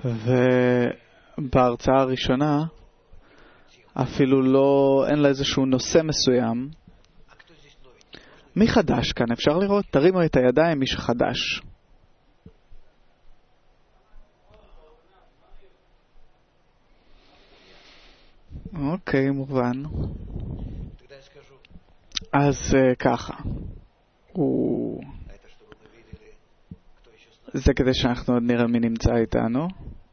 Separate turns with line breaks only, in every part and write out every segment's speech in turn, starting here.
ובהרצאה הראשונה אפילו אין לה איזשהו נושא מסוים. מי חדש כאן? אפשר לראות? תרימו את הידיים מי שחדש. אוקיי, מובן. אז ככה. זה כדי שאנחנו עוד נראה מי נמצא איתנו.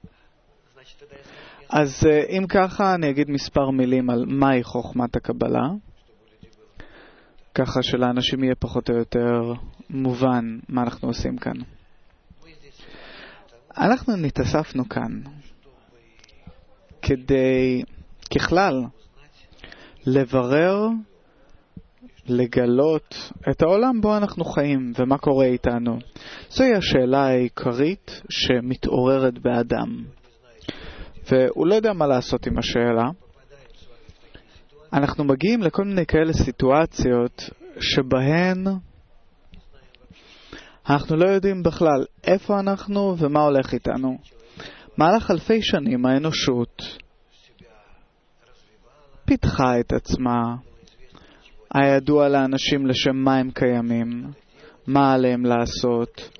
אז אם ככה, אני אגיד מספר מילים על מהי חוכמת הקבלה, ככה שלאנשים יהיה פחות או יותר מובן מה אנחנו עושים כאן. אנחנו נתאספנו כאן כדי, ככלל, לברר, לגלות את העולם בו אנחנו חיים ומה קורה איתנו. זוהי השאלה העיקרית שמתעוררת באדם. והוא לא יודע מה לעשות עם השאלה. אנחנו מגיעים לכל מיני כאלה סיטואציות שבהן אנחנו לא יודעים בכלל איפה אנחנו ומה הולך איתנו. מהלך אלפי שנים האנושות פיתחה את עצמה, היה ידוע לאנשים לשם מה הם קיימים, מה עליהם לעשות,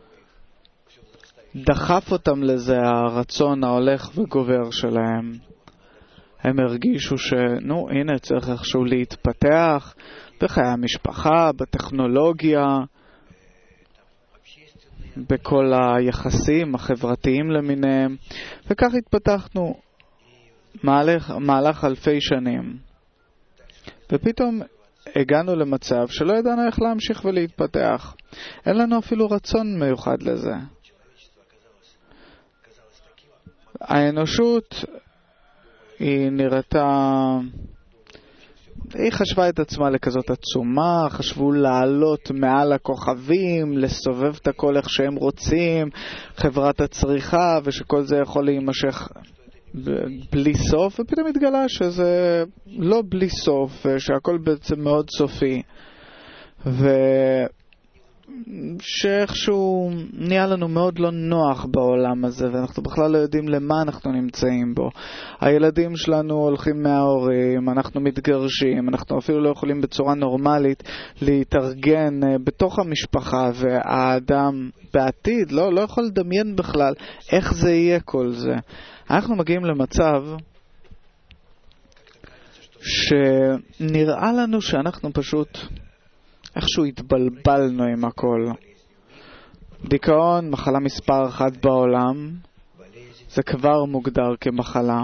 דחף אותם לזה הרצון ההולך וגובר שלהם. הם הרגישו הנה צריך איכשהו להתפתח בחיי המשפחה, בטכנולוגיה, בכל היחסים החברתיים למיניהם, וכך התפתחנו מהלך אלפי שנים. ופתאום הגענו למצב שלא ידענו איך להמשיך ולהתפתח. אין לנו אפילו רצון מיוחד לזה. האנושות היא היא חשבה את עצמה לכזאת עצומה, חשבו לעלות מעל הכוכבים, לסובב את הכל איך שהם רוצים, חברת הצריכה, ושכל זה יכול להימשך בלי סוף, ופתאום התגלה שזה לא בלי סוף, שהכל בעצם מאוד סופי, שאיכשהו נהיה לנו מאוד לא נוח בעולם הזה, ואנחנו בכלל לא יודעים למה אנחנו נמצאים בו. הילדים שלנו הולכים מההורים, אנחנו מתגרשים, אנחנו אפילו לא יכולים בצורה נורמלית להתארגן בתוך המשפחה, והאדם בעתיד לא יכול לדמיין בכלל איך זה יהיה כל זה. אנחנו מגיעים למצב שנראה לנו שאנחנו פשוט איכשהו התבלבלנו עם הכל. דיכאון, מחלה מספר 1 בעולם, זה כבר מוגדר כמחלה.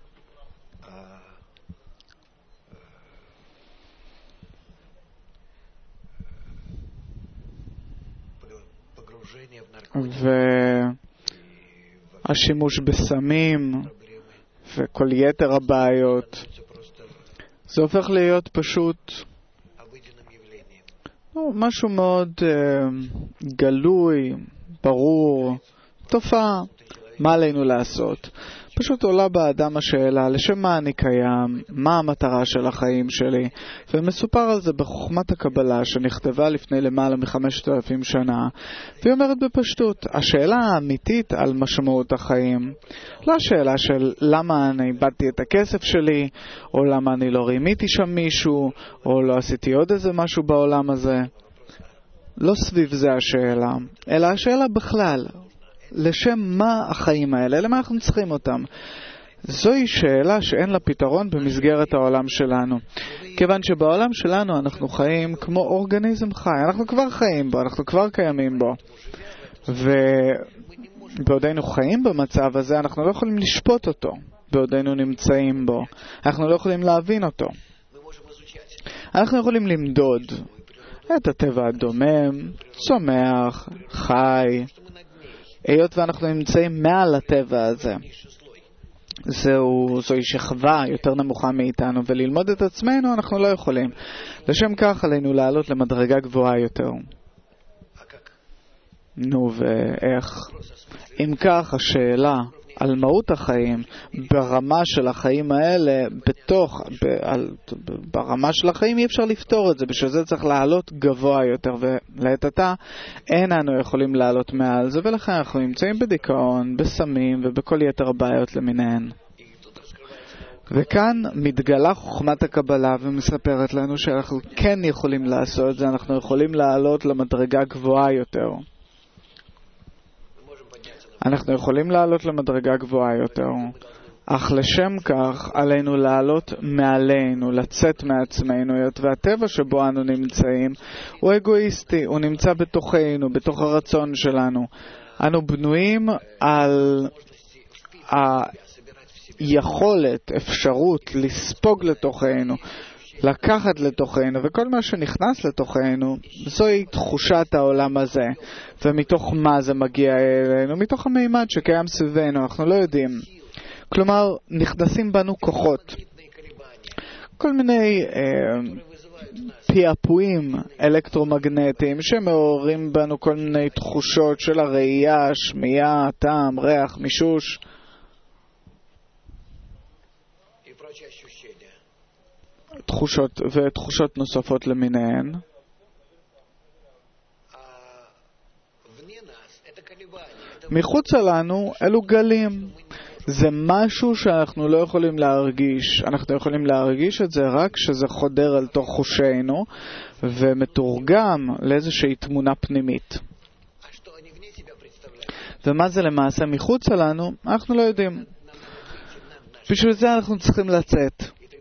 והשימוש בסמים וכל יתר הבעיות, זה הופך להיות פשוט משהו מאוד גלוי, ברור, תופעה. מה עלינו לעשות? פשוט עולה באדם השאלה, לשם מה אני קיים? מה המטרה של החיים שלי? ומסופר על זה בחוכמת הקבלה שנכתבה לפני למעלה מ5,000 שנה. והיא אומרת בפשטות, השאלה האמיתית על משמעות החיים, לא השאלה של למה אני איבדתי את הכסף שלי, או למה אני לא רימיתי שם מישהו, או לא עשיתי עוד איזה משהו בעולם הזה. לא סביב זה השאלה, אלא השאלה בכלל. לשם מה החיים האלה? למה אנחנו צריכים אותם? זוהי שאלה שאין לה פתרון במסגרת העולם שלנו. כיוון שבעולם שלנו אנחנו חיים כמו אורגניזם חי. אנחנו כבר חיים בו, אנחנו כבר קיימים בו. ובעודנו חיים במצב הזה, אנחנו לא יכולים לשפוט אותו. בעודנו נמצאים בו. אנחנו לא יכולים להבין אותו. אנחנו יכולים למדוד את הטבע הדומם, צומח, חי. היות ואנחנו נמצאים מעל הטבע הזה, זוהי שכבה יותר נמוכה מאיתנו, וללמוד את עצמנו אנחנו לא יכולים. לשם כך עלינו לעלות למדרגה גבוהה יותר. נו, ואיך? אם כך, השאלה על מהות החיים, ברמה של החיים האלה, ברמה של החיים אי אפשר לפתור את זה, בשביל זה צריך לעלות גבוה יותר, ולעת עתה אין אנו יכולים לעלות מעל זה, ולכן אנחנו נמצאים בדיכאון, בסמים ובכל יתר הבעיות למיניהן. וכאן מתגלה חוכמת הקבלה ומספרת לנו שאנחנו כן יכולים לעשות את זה, אנחנו יכולים לעלות למדרגה גבוהה יותר. אנחנו יכולים לעלות למדרגה גבוהה יותר, אך לשם כך עלינו לעלות מעלינו, לצאת מעצמנו, והטבע שבו אנו נמצאים הוא אגואיסטי, הוא נמצא בתוכנו, בתוך הרצון שלנו. אנו בנויים על היכולת, אפשרות לספוג לתוכנו, לקחת לתוכנו, וכל מה שנכנס לתוכנו זוהי תחושת העולם הזה. ומתוך מה זה מגיע אלינו? מתוך המימד שקיים סביבנו, אנחנו לא יודעים. כלומר, נכנסים בנו כוחות, כל מיני פעפועים אלקטרומגנטיים שמעוררים בנו כל מיני תחושות של הראייה, שמיעה, טעם, ריח, מישוש, תחושות נוספות למיניהן. מחוץ לנו אלו גלים. זה משהו שאנחנו לא יכולים להרגיש. אנחנו יכולים להרגיש את זה רק כשזה חודר אל תוך חושינו ומתורגם לאיזושהי תמונה פנימית. ומה זה למעשה מחוץ לנו? אנחנו לא יודעים. בשביל זה אנחנו צריכים לצאת.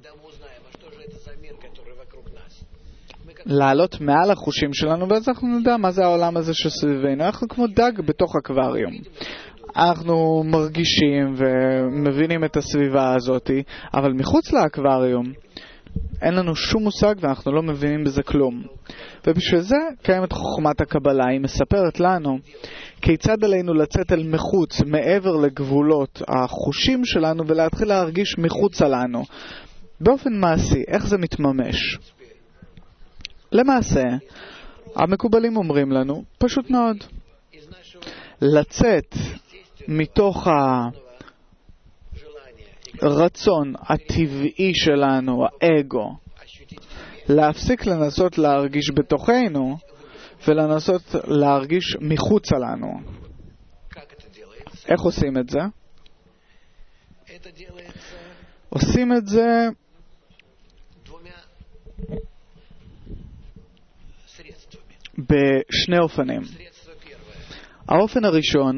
לעלות מעל החושים שלנו, ואז אנחנו נדע מה זה העולם הזה שסביבנו. אנחנו כמו דג בתוך אקווריום. אנחנו מרגישים ומבינים את הסביבה הזאת, אבל מחוץ לאקווריום אין לנו שום מושג ואנחנו לא מבינים בזה כלום. ובשביל זה קיימת חוכמת הקבלה. היא מספרת לנו כיצד עלינו לצאת אל מחוץ, מעבר לגבולות החושים שלנו, ולהתחיל להרגיש מחוץ לנו. באופן מעשי, איך זה מתממש? למעשה, המקובלים אומרים לנו, פשוט מאוד, לצאת מתוך הרצון הטבעי שלנו, האגו, להפסיק לנסות להרגיש בתוכנו, ולנסות להרגיש מחוץ לנו. איך עושים את זה? עושים את זה בשני אופנים. האופן הראשון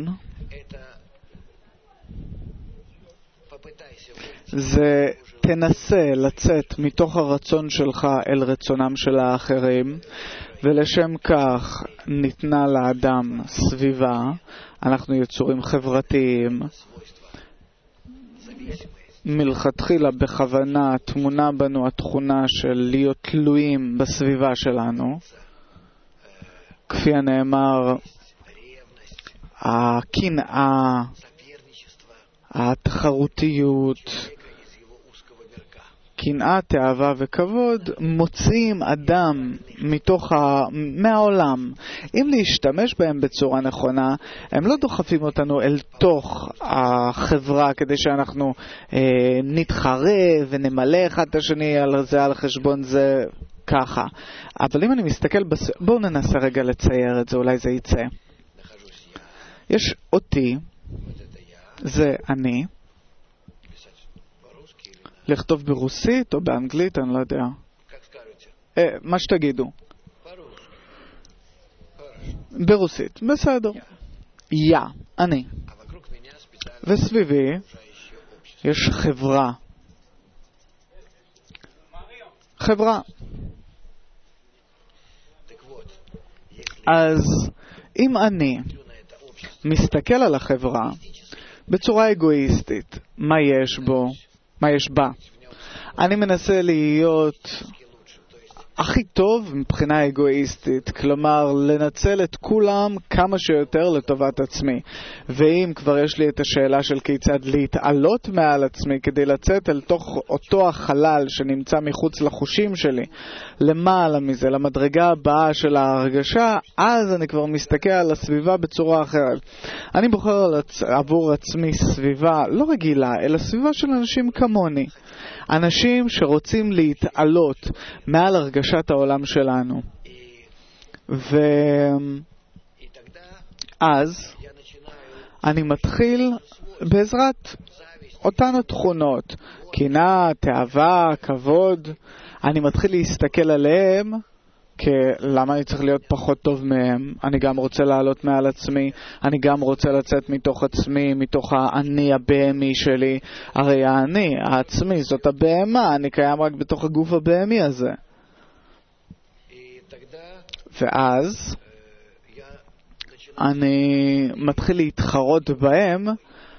זה תנסה לצאת מתוך הרצון שלך אל רצונם של האחרים, ולשם כך ניתנה לאדם סביבה. אנחנו יצורים חברתיים. מלכתחילה בכוונה תמונה בנו התכונה של להיות תלויים בסביבה שלנו. כפי הנאמר, הקנאה, התחרותיות, קנאה, תאווה וכבוד מוציאים אדם מהעולם. אם להשתמש בהם בצורה נכונה, הם לא דוחפים אותנו אל תוך החברה כדי שאנחנו נתחרה ונמלא אחד את השני על זה, על חשבון זה, ככה. אבל אם אני מסתכל, בואו ננסה רגע לצייר את זה, אולי זה יצא. יש אותי, זה אני. לכתוב ברוסית או באנגלית, אני לא יודע. מה שתגידו. ברוסית, בסדר. יא, אני. וסביבי יש חברה. חברה. אז אם אני מסתכל על החברה בצורה אגואיסטית, מה יש בו? מה יש בה? אני מנסה להיות הכי טוב מבחינה אגואיסטית, כלומר לנצל את כולם כמה שיותר לטובת עצמי. ואם כבר יש לי את השאלה של כיצד להתעלות מעל עצמי כדי לצאת אל תוך אותו החלל שנמצא מחוץ לחושים שלי, למעלה מזה, למדרגה הבאה של ההרגשה, אז אני כבר מסתכל על הסביבה בצורה אחרת. אני בוחר עבור עצמי סביבה לא רגילה, אלא סביבה של אנשים כמוני. אנשים שרוצים להתעלות מעל הרגשת העולם שלנו. ואז אני מתחיל בעזרת אותן התכונות, קנאה, תאווה, כבוד, אני מתחיל להסתכל עליהם למה אני צריך להיות פחות טוב מהם? אני גם רוצה לעלות מעל עצמי, אני גם רוצה לצאת מתוך עצמי, מתוך האני הבהמי שלי. הרי האני, העצמי, זאת הבהמה, אני קיים רק בתוך הגוף הבהמי הזה. ואז אני מתחיל להתחרות בהם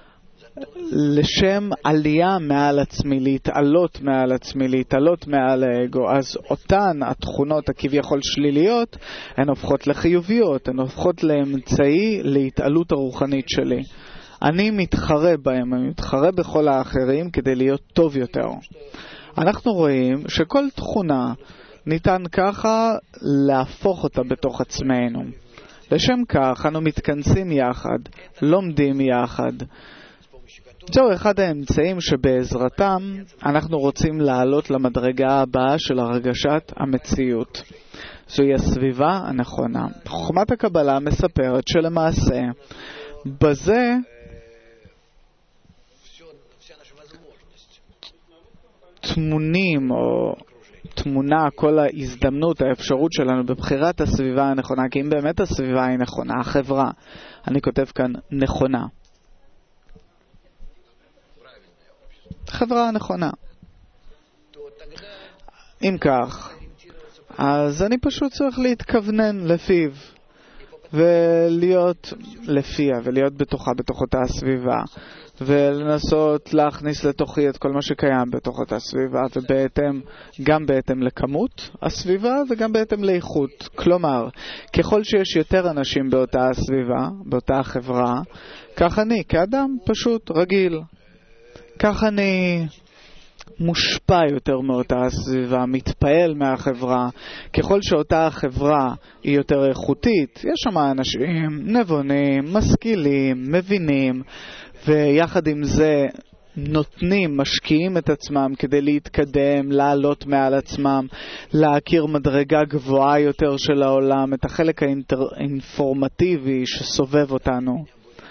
לשם עלייה מעל עצמי, להתעלות מעל עצמי, להתעלות מעל האגו. אז אותן התכונות הכביכול שליליות הן הופכות לחיוביות, הן הופכות לאמצעי להתעלות הרוחנית שלי. אני מתחרה בהם, אני מתחרה בכל האחרים כדי להיות טוב יותר. אנחנו רואים שכל תכונה ניתן ככה להפוך אותה בתוך עצמנו. לשם כך אנו מתכנסים יחד, לומדים יחד. זהו אחד האמצעים שבעזרתם אנחנו רוצים לעלות למדרגה הבאה של הרגשת המציאות. זוהי הסביבה הנכונה. חוכמת הקבלה מספרת שלמעשה בזה תמונה כל ההזדמנות, האפשרות שלנו בבחירת הסביבה הנכונה. כי אם באמת הסביבה היא נכונה, החברה, אני כותב כאן נכונה, חברה נכונה. אם כך, אז אני פשוט צריך להתכוונן לפיו ולהיות לפיה ולהיות בתוך אותה הסביבה ולנסות להכניס לתוכי את כל מה שקיים בתוך אותה סביבה, ובהתאם, גם בהתאם לכמות הסביבה וגם בהתאם לאיכות. כלומר, ככל שיש יותר אנשים באותה הסביבה, באותה החברה, כך אני כאדם פשוט רגיל, כך אני מושפע יותר מאותה הסביבה, מתפעל מהחברה. ככל שאותה החברה היא יותר איכותית, יש שם אנשים נבונים, משכילים, מבינים, ויחד עם זה נותנים, משקיעים את עצמם כדי להתקדם, לעלות מעל עצמם, להכיר מדרגה גבוהה יותר של העולם, את החלק האינפורמטיבי שסובב אותנו.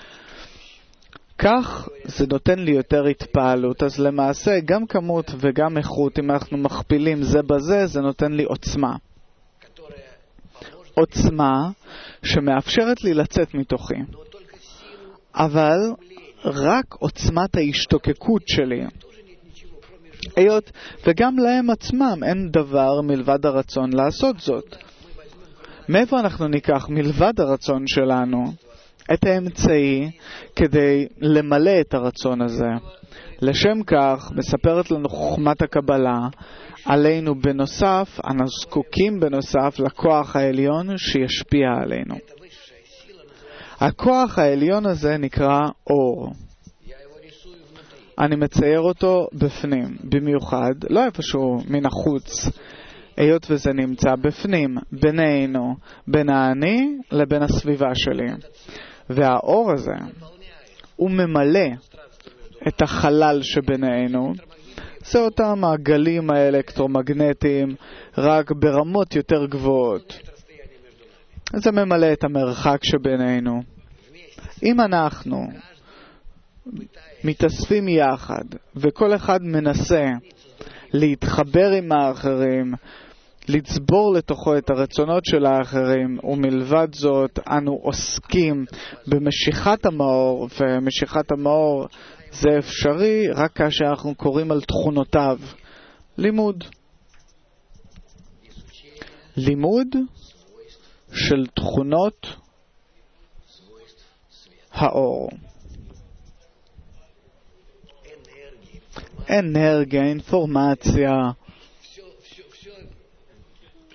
כך זה נותן לי יותר התפעלות. אז למעשה גם כמות וגם איכות, אם אנחנו מכפילים זה בזה, זה נותן לי עוצמה. עוצמה שמאפשרת לי לצאת מתוכי. אבל רק עוצמת ההשתוקקות שלי. היות וגם להם עצמם אין דבר מלבד הרצון לעשות זאת. מאיפה אנחנו ניקח מלבד הרצון שלנו את האמצעי כדי למלא את הרצון הזה? לשם כך מספרת לנו חוכמת הקבלה עלינו בנוסף, אנו זקוקים בנוסף לכוח העליון שישפיע עלינו. הכוח העליון הזה נקרא אור. אני מצייר אותו בפנים, במיוחד, לא איפשהו מן החוץ, היות וזה נמצא בפנים, בינינו, בין האני לבין הסביבה שלי. והאור הזה, הוא ממלא את החלל שבינינו. זה אותם הגלים האלקטרומגנטיים, רק ברמות יותר גבוהות. זה ממלא את המרחק שבינינו. אם אנחנו מתאספים יחד, וכל אחד מנסה להתחבר עם האחרים, לצבור לתוכו את הרצונות של האחרים, ומלבד זאת אנו עוסקים במשיכת המאור, ומשיכת המאור זה אפשרי רק כאשר אנחנו קוראים על תכונותיו. לימוד של תכונות האור. אנרגיה, אינפורמציה,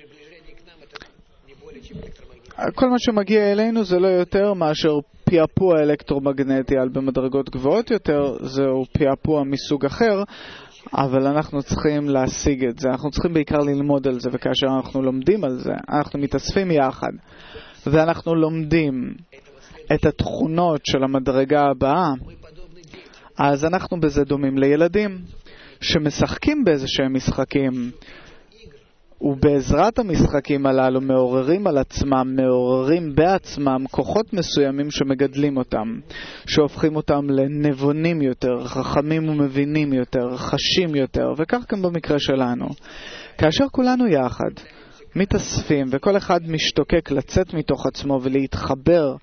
כל מה שמגיע אלינו זה לא יותר מאשר פעפוע אלקטרומגנטי על במדרגות גבוהות יותר, זהו פעפוע מסוג אחר, אבל אנחנו צריכים להשיג את זה, אנחנו צריכים בעיקר ללמוד על זה, וכאשר אנחנו לומדים על זה, אנחנו מתאספים יחד, ואנחנו לומדים את התכונות של המדרגה הבאה, אז אנחנו בזה דומים לילדים שמשחקים באיזה שהם משחקים, ובעזרת המשחקים הללו מעוררים על עצמם, מעוררים בעצמם כוחות מסוימים שמגדלים אותם, שהופכים אותם לנבונים יותר, חכמים ומבינים יותר, חשים יותר, וכך גם במקרה שלנו. כאשר כולנו יחד מתאספים וכל אחד משתוקק לצאת מתוך עצמו ולהתחבר,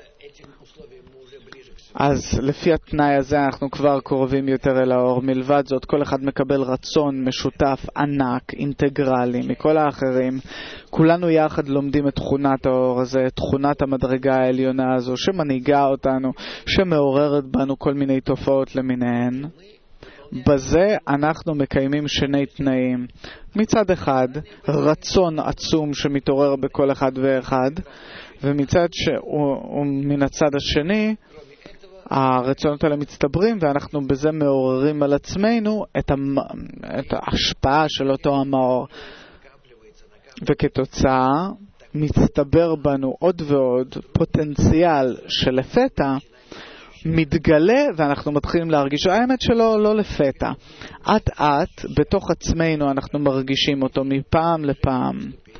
אז לפי התנאי הזה אנחנו כבר קרובים יותר אל האור. מלבד זאת, כל אחד מקבל רצון משותף ענק, אינטגרלי, מכל האחרים. כולנו יחד לומדים את תכונת האור הזה, את תכונת המדרגה העליונה הזו, שמנהיגה אותנו, שמעוררת בנו כל מיני תופעות למיניהן. בזה אנחנו מקיימים שני תנאים. מצד אחד, רצון עצום שמתעורר בכל אחד ואחד, ומן הצד השני, הרצונות האלה מצטברים, ואנחנו בזה מעוררים על עצמנו את ההשפעה של אותו המאור. וכתוצאה מצטבר בנו עוד ועוד פוטנציאל שלפתע מתגלה, ואנחנו מתחילים להרגיש, האמת שלו לא לפתע. עט עט בתוך עצמנו אנחנו מרגישים אותו מפעם לפעם.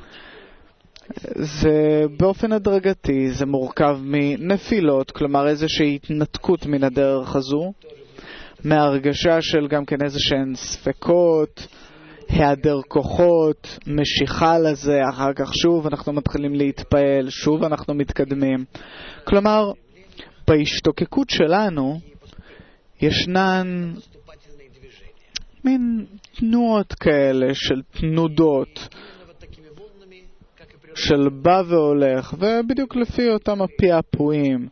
זה באופן הדרגתי, זה מורכב מנפילות, כלומר איזושהי התנתקות מן הדרך הזו, מהרגשה של גם כן איזשהן ספקות, היעדר כוחות, משיכה לזה, אחר כך שוב אנחנו מתחילים להתפעל, שוב אנחנו מתקדמים. כלומר, בהשתוקקות שלנו ישנן מין תנועות כאלה של תנודות, של בא והולך, ובדיוק לפי אותם הפעפועים,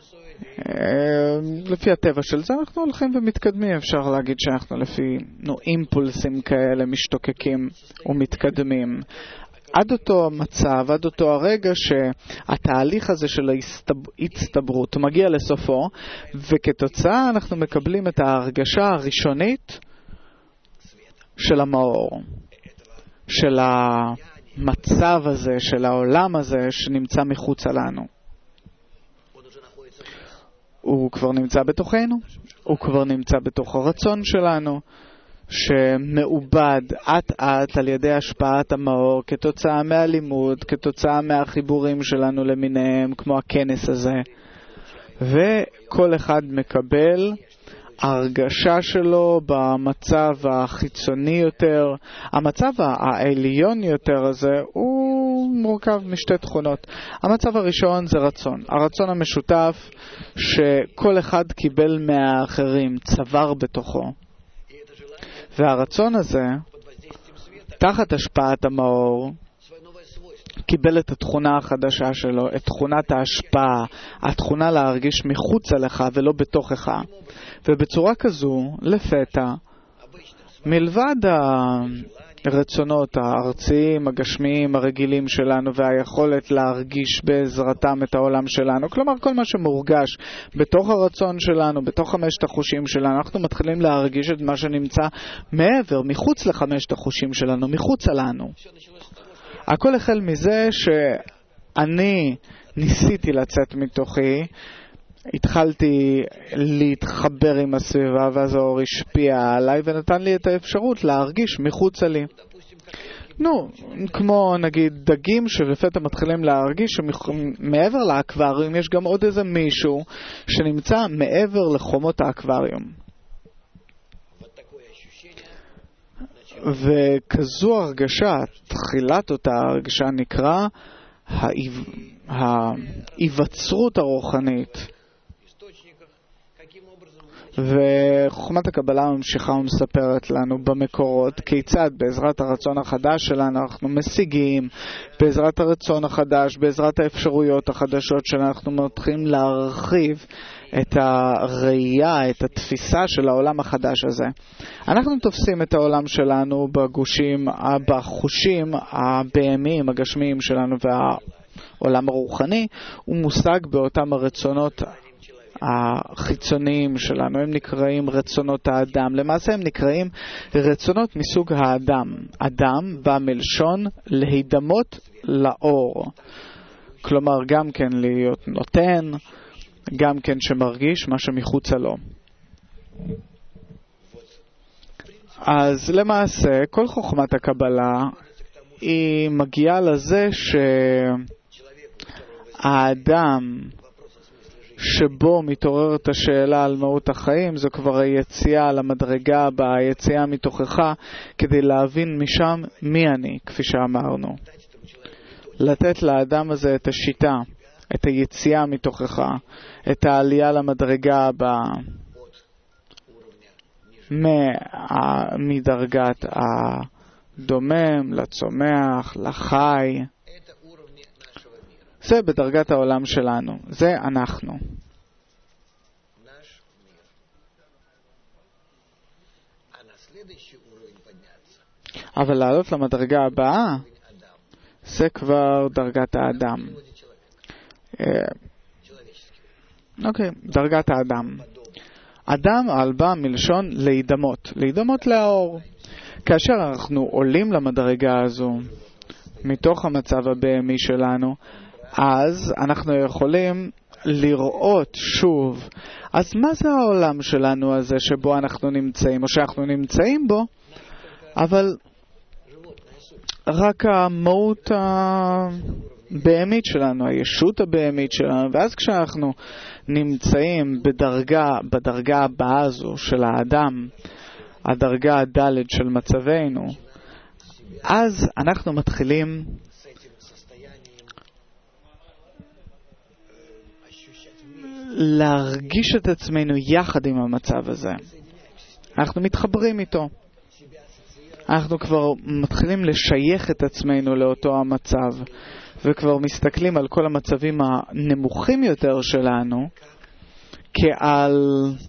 לפי הטבע של זה אנחנו הולכים ומתקדמים. אפשר להגיד שאנחנו לפי אימפולסים כאלה משתוקקים ומתקדמים עד אותו מצב, עד אותו הרגע שהתהליך הזה של ההצטברות מגיע לסופו, וכתוצאה אנחנו מקבלים את ההרגשה הראשונית של המאור, של המצב הזה, של העולם הזה שנמצא מחוץ לנו. הוא כבר נמצא בתוכנו, הוא כבר נמצא בתוך הרצון שלנו, שמעובד עט על ידי השפעת המאור, כתוצאה מהלימוד, כתוצאה מהחיבורים שלנו למיניהם, כמו הכנס הזה. וכל אחד מקבל הרגשה שלו במצב החיצוני יותר. המצב העליון יותר הזה הוא מורכב משתי תכונות. המצב הראשון זה רצון. הרצון המשותף שכל אחד קיבל מהאחרים, צבר בתוכו. והרצון הזה, תחת השפעת המאור, קיבל את התכונה החדשה שלו, את תכונת ההשפעה, התכונה להרגיש מחוץ לך ולא בתוכך. ובצורה כזו, לפתע, מלבד הרצונות הארציים, הגשמיים, הרגילים שלנו, והיכולת להרגיש בעזרתם את העולם שלנו, כלומר כל מה שמורגש בתוך הרצון שלנו, בתוך חמשת החושים שלנו, אנחנו מתחילים להרגיש את מה שנמצא מעבר, מחוץ לחמשת החושים שלנו, מחוץ לנו. הכל החל מזה שאני ניסיתי לצאת מתוכי, התחלתי להתחבר עם הסביבה, ואז האור השפיע עליי ונתן לי את האפשרות להרגיש מחוץ לי. כמו נגיד דגים שלפתע מתחילים להרגיש שמעבר לאקווריום יש גם עוד איזה מישהו שנמצא מעבר לחומות האקווריום. וכזו הרגשה, תחילת אותה הרגשה נקרא ההיווצרות הרוחנית. וחוכמת הקבלה ממשיכה ומספרת לנו במקורות כיצד בעזרת הרצון החדש שלנו אנחנו משיגים, בעזרת הרצון החדש, בעזרת האפשרויות החדשות שאנחנו מתחילים להרחיב את הראייה, את התפיסה של העולם החדש הזה. אנחנו תופסים את העולם שלנו בחושים הבהמיים, הגשמיים שלנו, העולם הרוחני, הוא מושג באותם הרצונות החיצוניים שלנו. הם נקראים רצונות האדם. למעשה הם נקראים רצונות מסוג האדם. אדם בא מלשון להידמות לאור. כלומר, גם כן להיות נותן, גם כן שמרגיש מה שמחוצה לו. אז למעשה, כל חוכמת הקבלה היא מגיעה לזה שהאדם שבו מתעוררת השאלה על מהות החיים, זו כבר היציאה למדרגה הבאה, היציאה מתוכך, כדי להבין משם מי אני, כפי שאמרנו. לתת לאדם הזה את השיטה, את היציאה מתוכך, את העלייה למדרגה הבאה, מדרגת הדומם, לצומח, לחי. זה בדרגת העולם שלנו. זה אנחנו. אבל לעלות למדרגה הבאה, זה כבר דרגת האדם. אוקיי, דרגת האדם. אדם בא מלשון להידמות. להידמות לאור. כאשר אנחנו עולים למדרגה הזו, מתוך המצב הבהמי שלנו, אז אנחנו יכולים לראות שוב. אז מה זה העולם שלנו הזה שבו אנחנו נמצאים, או שאנחנו נמצאים בו, אבל רק המהות הבהמית שלנו, הישות הבהמית שלנו, ואז כשאנחנו נמצאים בדרגה הבאה הזו של האדם, הדרגה הדלת של מצבנו, אז אנחנו מתחילים להרגיש את עצמנו יחד עם המצב הזה. אנחנו מתחברים איתו. אנחנו כבר מתחילים לשייך את עצמנו לאותו המצב, וכבר מסתכלים על כל המצבים הנמוכים יותר שלנו כעל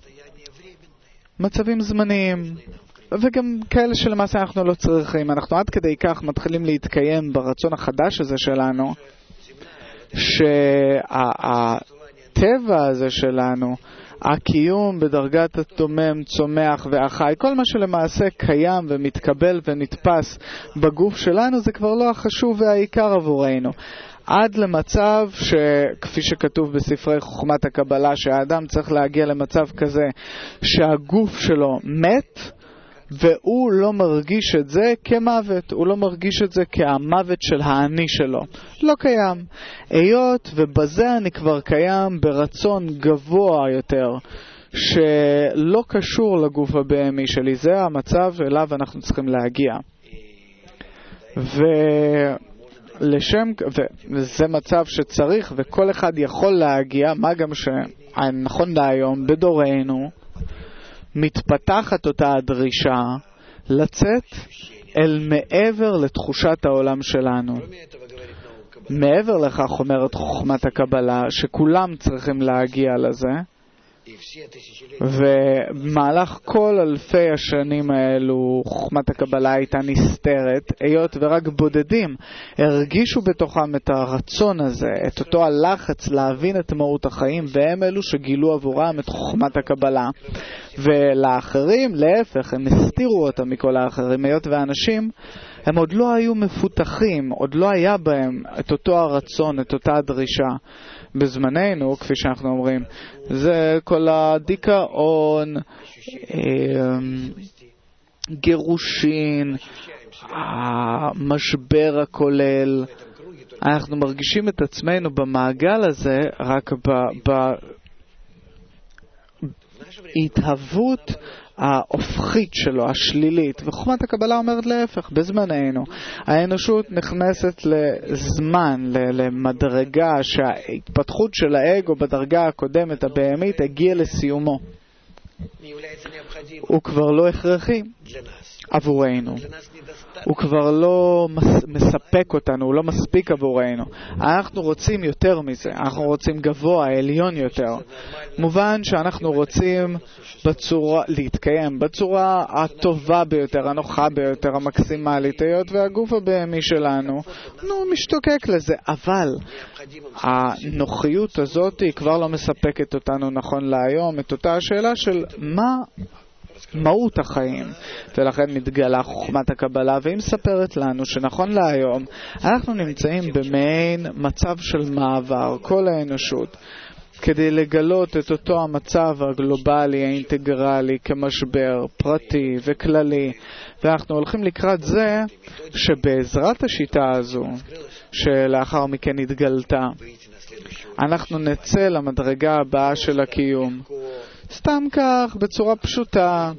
מצבים זמניים, וגם כאלה שלמעשה אנחנו לא צריכים. אנחנו עד כדי כך מתחילים להתקיים ברצון החדש הזה שלנו, שהטבע הזה שלנו, הקיום בדרגת התומם, צומח והחי, כל מה שלמעשה קיים ומתקבל ונתפס בגוף שלנו, זה כבר לא החשוב והעיקר עבורנו. עד למצב שכפי שכתוב בספרי חוכמת הקבלה, שהאדם צריך להגיע למצב כזה שהגוף שלו מת, והוא לא מרגיש את זה כמוות, הוא לא מרגיש את זה כהמוות של האני שלו. לא קיים. היות ובזה אני כבר קיים ברצון גבוה יותר, שלא קשור לגוף הבהמי שלי. זה המצב אליו אנחנו צריכים להגיע. וזה מצב שצריך וכל אחד יכול להגיע, מה גם שנכון להיום בדורנו, מתפתחת אותה הדרישה לצאת אל מעבר לתחושת העולם שלנו. מעבר לכך אומרת חוכמת הקבלה שכולם צריכים להגיע לזה, ומהלך כל אלפי השנים האלו חוכמת הקבלה הייתה נסתרת, היות ורק בודדים הרגישו בתוכם את הרצון הזה, את אותו הלחץ להבין את מהות החיים, והם אלו שגילו עבורם את חוכמת הקבלה. ולאחרים, להפך, הם הסתירו אותם מכל האחרים, היות ואנשים הם עוד לא היו מפותחים, עוד לא היה בהם את אותו הרצון, את אותה הדרישה. בזמננו, כפי שאנחנו אומרים, זה כל הדיכאון, גירושין, המשבר הכולל. אנחנו מרגישים את עצמנו במעגל הזה רק בהתהוות ההופכית שלו, השלילית. וחוכמת הקבלה אומרת להפך, בזמננו האנושות נכנסת לזמן, למדרגה שההתפתחות של האגו בדרגה הקודמת הבהמית הגיעה לסיומו. הוא כבר לא הכרחי עבורנו. הוא כבר לא מספק אותנו, הוא לא מספיק עבורנו. אנחנו רוצים יותר מזה, אנחנו רוצים גבוה, עליון יותר. מובן שאנחנו רוצים להתקיים בצורה הטובה ביותר, הנוחה ביותר, המקסימלית, היות והגוף הבהמי שלנו משתוקק לזה, אבל הנוחיות הזאת היא כבר לא מספקת אותנו נכון להיום, את אותה השאלה של מה מהות החיים, ולכן מתגלה חוכמת הקבלה, והיא מספרת לנו שנכון להיום אנחנו נמצאים במעין מצב של מעבר, כל האנושות, כדי לגלות את אותו המצב הגלובלי, האינטגרלי, כמשבר פרטי וכללי, ואנחנו הולכים לקראת זה שבעזרת השיטה הזו, שלאחר מכן התגלתה, אנחנו נצא למדרגה הבאה של הקיום. סתם כך, בצורה פשוטה,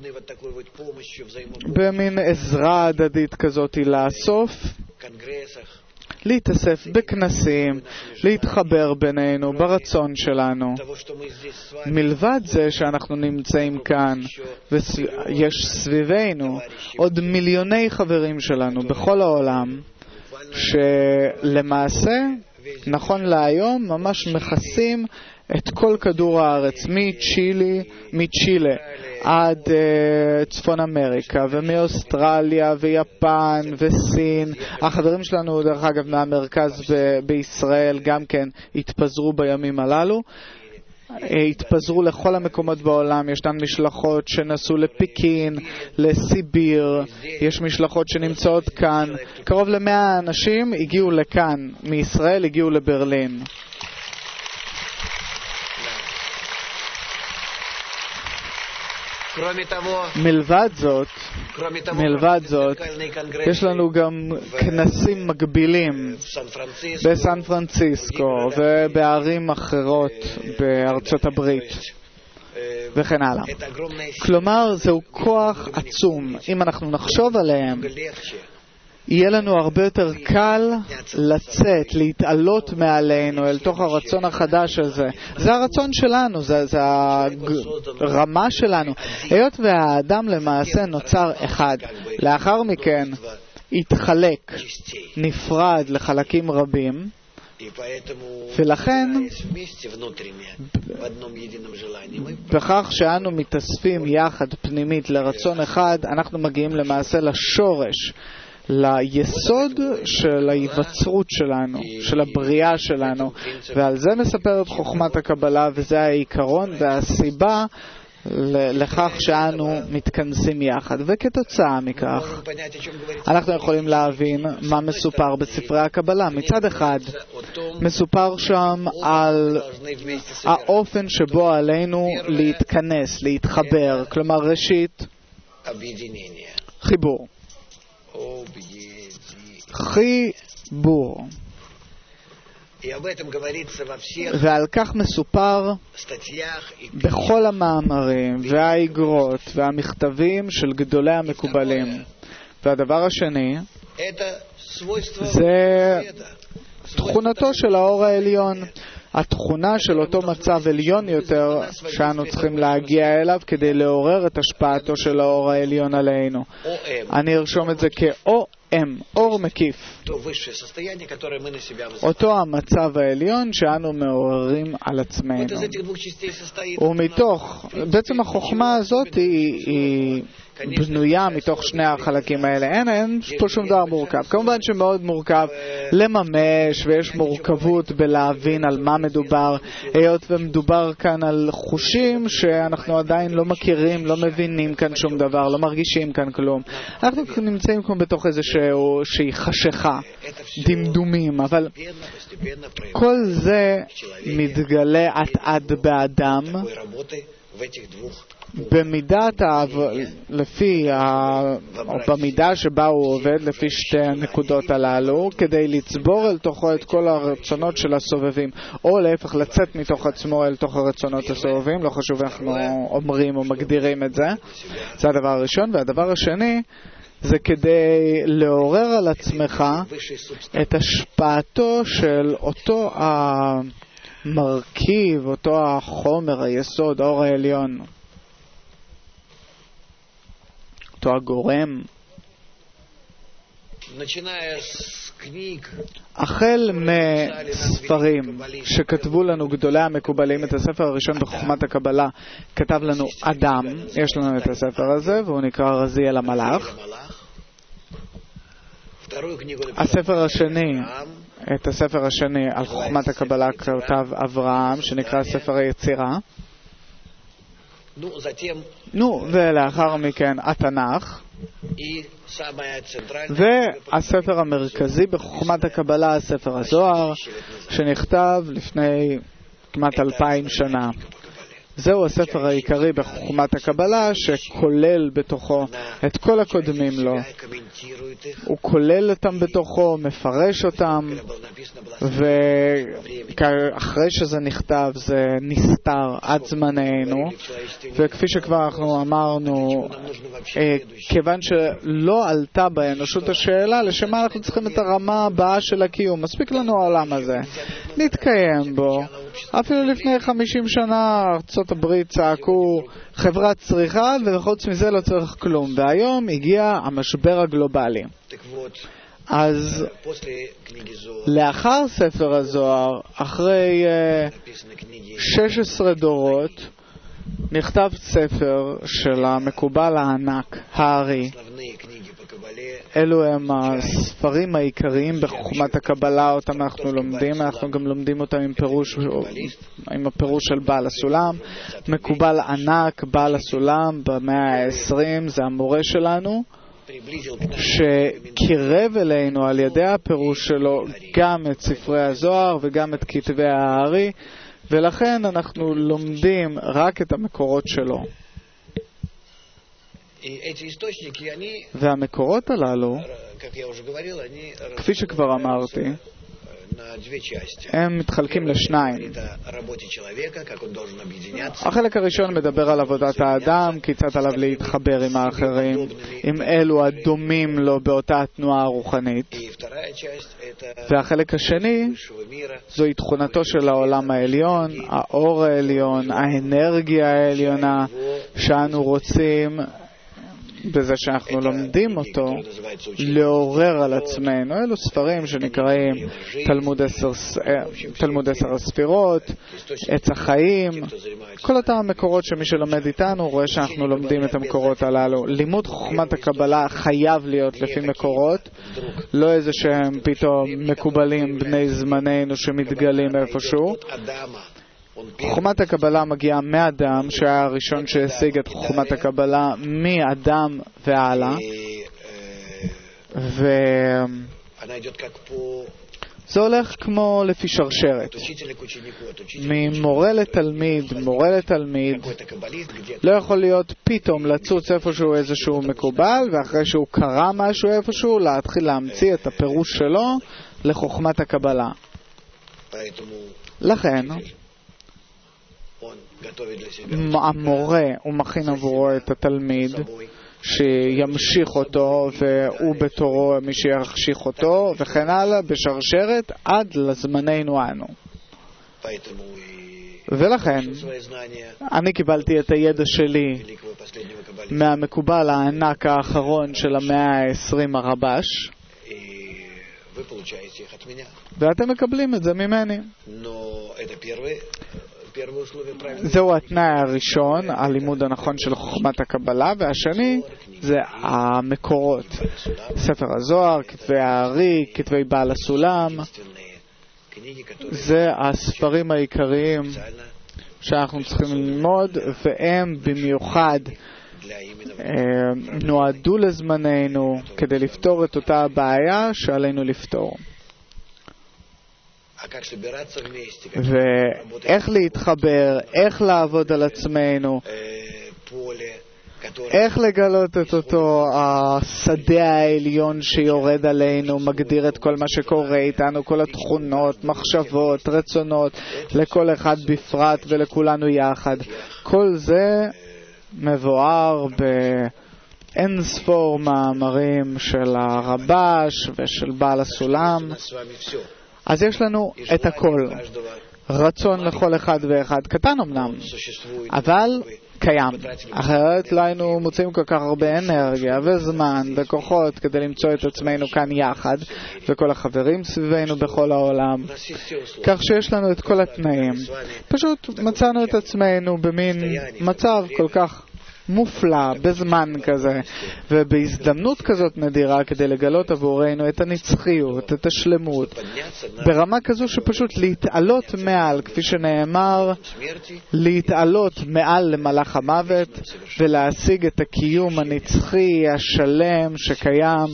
במין עזרה הדדית כזאת, לאסוף, להתאסף בכנסים, להתחבר בינינו ברצון שלנו. מלבד זה שאנחנו נמצאים כאן ויש סביבנו עוד מיליוני חברים שלנו בכל העולם, שלמעשה נכון להיום ממש מכסים את כל כדור הארץ, מצ'ילה עד צפון אמריקה, ומאוסטרליה ויפן וסין. החברים שלנו דרך אגב מהמרכז בישראל גם כן התפזרו בימים הללו, התפזרו לכל המקומות בעולם. ישנן משלחות שנסעו לפקין, לסיביר, יש משלחות שנמצאות כאן. קרוב ל100 אנשים הגיעו לכאן, מישראל הגיעו לברלין. מלבד זאת, יש לנו גם כנסים מקבילים בסן פרנסיסקו ובערים אחרות בארצות הברית וכן הלאה. כלומר, זהו כוח עצום. אם אנחנו נחשוב עליהם, יהיה לנו הרבה יותר קל לצאת, להתעלות מעלינו אל תוך הרצון החדש הזה. זה הרצון שלנו, זה הרמה שלנו. היות והאדם למעשה נוצר אחד, לאחר מכן התחלק, נפרד לחלקים רבים, ולכן בכך שאנו מתאספים יחד פנימית לרצון אחד, אנחנו מגיעים למעשה לשורש, ליסוד של ההיווצרות שלנו, של הבריאה שלנו, ועל זה מספרת חוכמת הקבלה, וזה העיקרון והסיבה לכך שאנו מתכנסים יחד. וכתוצאה מכך אנחנו יכולים להבין מה מסופר בספרי הקבלה. מצד אחד מסופר שם על האופן שבו עלינו להתכנס, להתחבר, כלומר ראשית חיבור, ועל כך מסופר בכל המאמרים והאיגרות והמכתבים של גדולי המקובלים. והדבר השני זה תכונתו של האור העליון, התכונה של אותו מצב עליון יותר שאנו צריכים להגיע אליו כדי לעורר את השפעתו של האור העליון עלינו. אני ארשום את זה אור מקיף, אותו המצב העליון שאנו מעוררים על עצמנו. ומתוך, בעצם החוכמה הזאת היא בנויה מתוך שני החלקים האלה. אין פה שום דבר מורכב. כמובן שמאוד מורכב לממש, ויש מורכבות בלהבין על מה מדובר, היות ומדובר כאן על חושים שאנחנו עדיין לא מכירים, לא מבינים כאן שום דבר, לא מרגישים כאן כלום. אנחנו נמצאים כמו בתוך שהיא חשיכה, דמדומים, אבל כל זה מתגלה עד באדם במידה שבה הוא עובד לפי שתי הנקודות הללו, כדי לצבור אל תוכו את כל הרצונות של הסובבים, או להפך לצאת מתוך עצמו אל תוך הרצונות הסובבים. לא חשוב איך אנחנו אומרים או מגדירים את זה. זה הדבר הראשון. והדבר השני זה כדי לעורר על עצמך את השפעתו של אותו המרכיב, אותו החומר, היסוד, האור העליון, אותו הגורם החל מספרים שכתבו לנו גדולי המקובלים, את הספר הראשון בחוכמת הקבלה כתב לנו אדם, יש לנו את הספר הזה והוא נקרא רזיאל המלאך. את הספר השני על חוכמת הקבלה כתב אברהם, שנקרא ספר היצירה. ולאחר מכן התנ"ך. והספר המרכזי בחוכמת הקבלה, הספר הזוהר, שנכתב לפני כמעט 2000 שנה. זהו הספר העיקרי בחוכמת הקבלה, שכולל בתוכו את כל הקודמים לו. הוא כולל אותם בתוכו, מפרש אותם, ואחרי שזה נכתב זה נסתר עד זמננו. וכפי שכבר אנחנו אמרנו, כיוון שלא עלתה באנושות השאלה לשם מה אנחנו צריכים את הרמה הבאה של הקיום, מספיק לנו העולם הזה, נתקיים בו. אפילו לפני 50 שנה ארצות הברית צעקו חברת צריכה וחוץ מזה לא צריך כלום, והיום הגיע המשבר הגלובלי. אז לאחר ספר הזוהר, אחרי 16 דורות, נכתב ספר של המקובל הענק, הארי. אלו הם הספרים העיקריים בחוכמת הקבלה, אותם אנחנו לומדים. אנחנו גם לומדים אותם עם הפירוש של בעל הסולם. מקובל ענק, בעל הסולם, במאה ה-20, זה המורה שלנו, שקירב אלינו על ידי הפירוש שלו גם את ספרי הזוהר וגם את כתבי הארי, ולכן אנחנו לומדים רק את המקורות שלו. והמקורות הללו, כפי שכבר אמרתי, הם מתחלקים לשניים. החלק הראשון מדבר על עבודת האדם, כיצד עליו להתחבר עם האחרים, עם אלו הדומים לו באותה התנועה הרוחנית. והחלק השני זוהי תכונתו של העולם העליון, האור העליון, האנרגיה העליונה שאנו רוצים בזה שאנחנו לומדים אותו לעורר על עצמנו. אלו ספרים שנקראים תלמוד 10 הספירות, עץ החיים, כל אותם המקורות שמי שלומד איתנו רואה שאנחנו לומדים את המקורות הללו. לימוד חוכמת הקבלה חייב להיות לפי מקורות, לא איזה שהם פתאום מקובלים בני זמננו שמתגלים איפשהו. חוכמת הקבלה מגיעה מאדם, שהיה הראשון שהשיג את חוכמת הקבלה, מאדם והלאה, זה הולך כמו לפי שרשרת, ממורה לתלמיד, מורה לתלמיד. לא יכול להיות פתאום לצוץ איפשהו איזשהו מקובל, ואחרי שהוא קרא משהו איפשהו להתחיל להמציא את הפירוש שלו לחוכמת הקבלה. לכן המורה הוא מכין עבורו את התלמיד שימשיך אותו, והוא בתורו מי שיחשיך אותו, וכן הלאה בשרשרת עד לזמננו אנו. ולכן אני קיבלתי את הידע שלי מהמקובל הענק האחרון של המאה ה-20 הרבש, ואתם מקבלים את זה ממני. זהו התנאי הראשון, הלימוד הנכון של חוכמת הקבלה, והשני זה המקורות, ספר הזוהר, כתבי הארי, כתבי בעל הסולם. זה הספרים העיקריים שאנחנו צריכים ללמוד, והם במיוחד נועדו לזמננו כדי לפתור את אותה הבעיה שעלינו לפתור. ואיך להתחבר, איך לעבוד על עצמנו, איך לגלות את אותו השדה העליון שיורד עלינו, מגדיר את כל מה שקורה איתנו, כל התכונות, מחשבות, רצונות, לכל אחד בפרט ולכולנו יחד. כל זה מבואר באין ספור מאמרים של הרבש ושל בעל הסולם. אז יש לנו את הכל. רצון לכל אחד ואחד, קטן אמנם, אבל קיים. אחרת לא היינו מוצאים כל כך הרבה אנרגיה וזמן וכוחות כדי למצוא את עצמנו כאן יחד, וכל החברים סביבנו בכל העולם, כך שיש לנו את כל התנאים. פשוט מצאנו את עצמנו במין מצב כל כך מופלא בזמן כזה ובהזדמנות כזאת נדירה כדי לגלות עבורנו את הנצחיות, את השלמות, ברמה כזו שפשוט להתעלות מעל, כפי שנאמר, להתעלות מעל למלאך המוות ולהשיג את הקיום הנצחי השלם שקיים,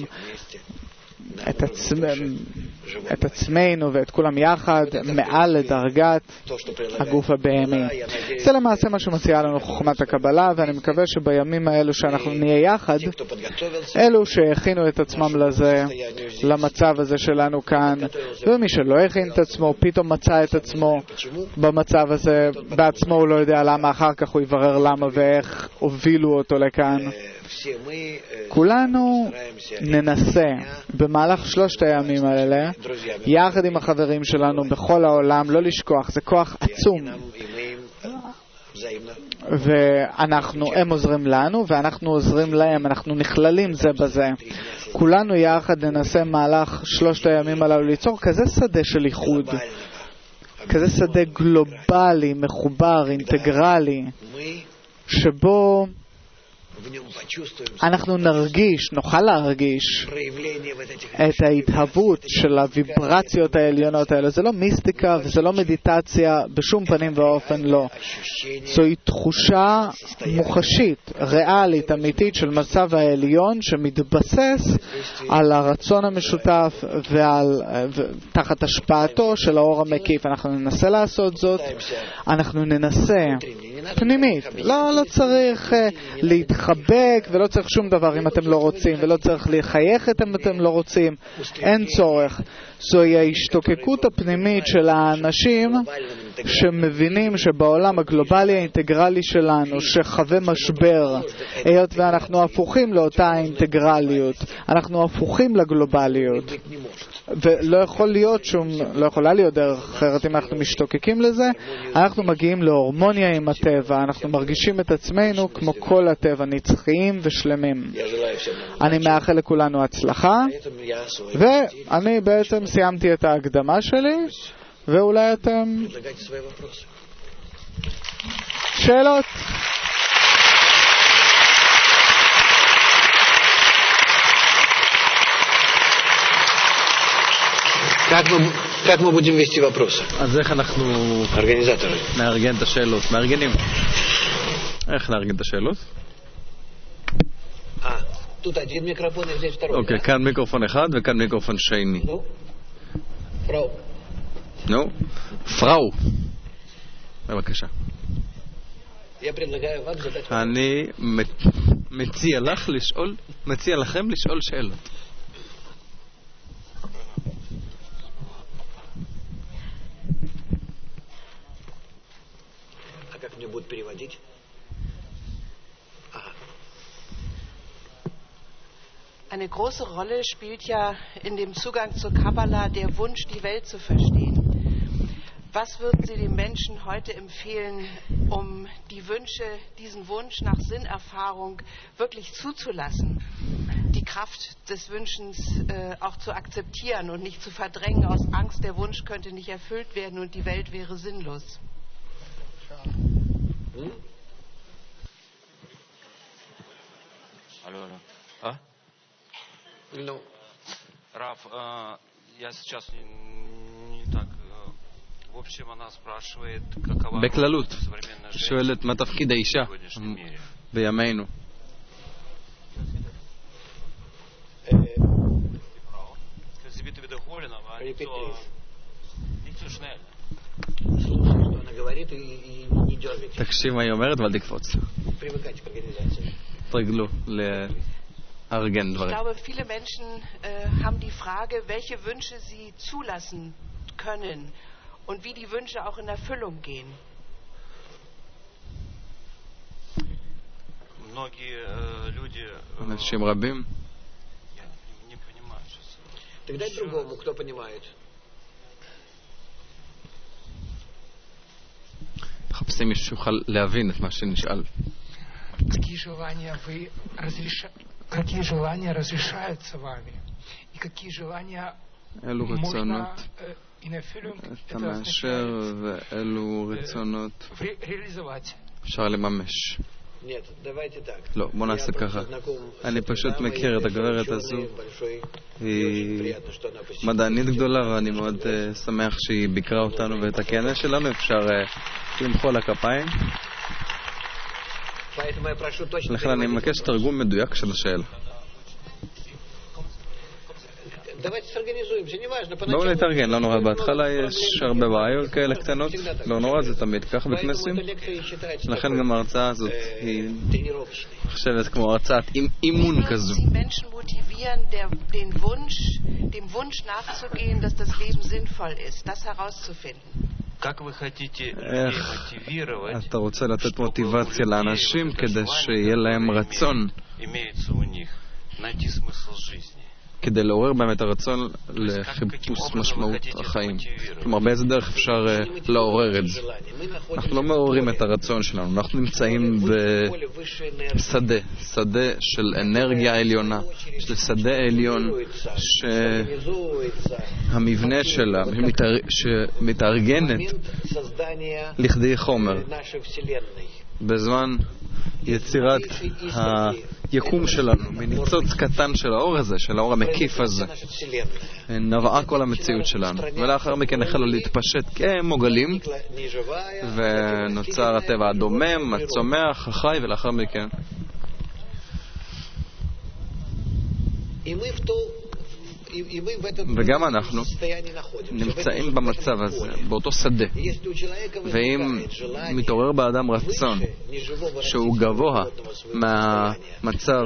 את עצמנו ואת כולם יחד מעל לדרגת הגוף הבהמי. זה למעשה מה שמציעה לנו חוכמת הקבלה, ואני מקווה שבימים האלו שאנחנו נהיה יחד, אלו שהכינו את עצמם לזה, למצב הזה שלנו כאן, ומי שלא הכין את עצמו פתאום מצא את עצמו במצב הזה בעצמו, הוא לא יודע למה, אחר כך הוא יברר למה ואיך הובילו אותו לכאן. כולנו ננסה במהלך 3 הימים האלה יחד עם החברים שלנו בכל העולם לא לשכוח, זה כוח עצום, הם עוזרים לנו ואנחנו עוזרים להם, אנחנו נכללים זה בזה. כולנו יחד ננסה מהלך 3 הימים הללו ליצור כזה שדה של איחוד, כזה שדה גלובלי, מחובר, אינטגרלי, שבו אנחנו נוכל להרגיש את ההתהוות של הוויברציות העליונות האלה. זה לא מיסטיקה וזה לא מדיטציה, בשום פנים ואופן לא. זוהי תחושה מוחשית, ריאלית, אמיתית של מצב העליון שמתבסס על הרצון המשותף תחת השפעתו של האור המקיף. אנחנו ננסה לעשות זאת, אנחנו ננסה פנימית, לא צריך להתחבק ולא צריך שום דבר אם אתם לא רוצים, ולא צריך לחייך אם אתם לא רוצים, אין צורך. זוהי ההשתוקקות הפנימית של האנשים שמבינים שבעולם הגלובלי האינטגרלי שלנו שחווה משבר, היות ואנחנו הפוכים לאותה האינטגרליות, אנחנו הפוכים לגלובליות, ולא יכולה להיות דרך אחרת. אם אנחנו משתוקקים לזה, אנחנו מגיעים להורמוניה עם הטבע, אנחנו מרגישים את עצמנו כמו כל הטבע, נצחיים ושלמים. אני מאחל לכולנו הצלחה, ואני בעצם סיימתי את ההקדמה שלי, ואולי אתם שאלות?
Как мы будем вести вопросы?
אז איך אנחנו נארגן את השאלות? מארגנים. איך נארגן את השאלות?
Тут один микрофон и здесь второй.
אוקיי, כאן מיקרופון אחד וכאן מיקרופון שני. נו, פראו. בבקשה. אני מציע לכם לשאול שאלות.
Как мне будут переводить?
Eine große Rolle spielt ja in dem Zugang zur Kabbala der Wunsch, die Welt zu verstehen. Was würden Sie den Menschen heute empfehlen, um die Wünsche, diesen Wunsch nach Sinnerfahrung wirklich zuzulassen? Die Kraft des Wünschens auch zu akzeptieren und nicht zu verdrängen aus Angst, der Wunsch könnte nicht erfüllt werden und die Welt wäre sinnlos.
Алло. А?
Ну,
Раф, я сейчас не так. В общем, она спрашивает, какова
בכללות,
современная женщина
שואלת מה תפקיד האישה
в сегодняшнем мире.
בימינו.
Если бы ты доволен, а не то schnell.
слушай, что она говорит, и не дергайте.
תקשיב מה היא אומרת ואל תקפוץ.
Привыкайте к организации.
תרגלו לארגן
Ich
דברים.
glaube, viele Menschen haben die Frage, welche Wünsche sie zulassen können und wie die Wünsche auch in Erfüllung gehen.
Многие люди
אנשים רבים
я не понимаю сейчас.
Так дай другому, кто понимает.
ננסה אם מישהו יוכל להבין את מה שנשאל.
Какие желания разрешаются вами? И какие желания можно
אתה מאשר ואלו רצונות אפשר לממש. לא, בוא נעשה ככה. אני פשוט מכיר את הגברת הזו. היא מדענית גדולה ואני מאוד שמח שהיא ביקרה אותנו ואת הכנס שלנו. אפשר למחוא לה כפיים. לכן אני מבקש תרגום מדויק של השאלה. בואו נתארגן, לא נורא. בהתחלה יש הרבה בעיות כאלה קטנות, לא נורא, זה תמיד כך בכנסים. לכן גם ההרצאה הזאת היא חשבת כמו הרצאת אימון כזו. איך אתה רוצה לתת מוטיבציה לאנשים כדי שיהיה להם רצון, כדי לעורר בהם את הרצון לחיפוש משמעות החיים? כלומר, באיזה דרך אפשר לעורר את זה? אנחנו לא מעוררים את הרצון שלנו, אנחנו נמצאים בשדה של אנרגיה עליונה, של שדה עליון שהמבנה שלה שמתארגנת לכדי חומר בזמן יצירת היקום שלנו, מניצוץ קטן של האור הזה, של האור המקיף הזה, נבעה כל המציאות שלנו, ולאחר מכן החלה להתפשט כמו גלים ונוצר הטבע הדומם, הצומח, החי, ולאחר מכן וגם אנחנו נמצאים במצב הזה, באותו שדה. ואם מתעורר באדם רצון שהוא גבוה מהמצב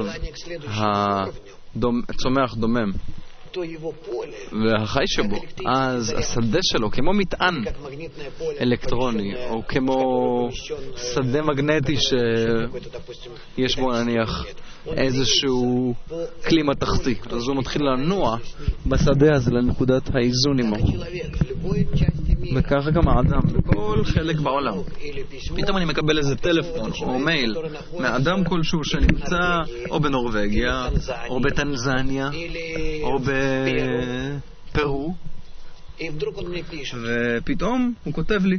הצומח דומם והחי שבו, אז השדה שלו כמו מטען אלקטרוני או כמו שדה מגנטי שיש בו נניח איזשהו כלי מתכתי, אז הוא מתחיל לנוע בשדה הזה לנקודת האיזון עמו. וככה גם האדם בכל חלק בעולם. פתאום אני מקבל איזה טלפון או מייל מאדם כלשהו שנמצא או בנורווגיה או בטנזניה או בפרו, ופתאום הוא כותב לי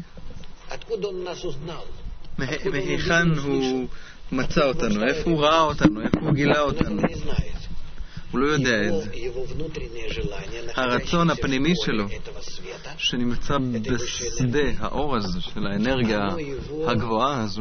מהיכן הוא מצא אותנו, איפה הוא ראה אותנו, איפה הוא גילה אותנו. הוא לא יודע את זה. הרצון הפנימי שלו שנמצא בשדה האור הזה של האנרגיה הגבוהה הזו,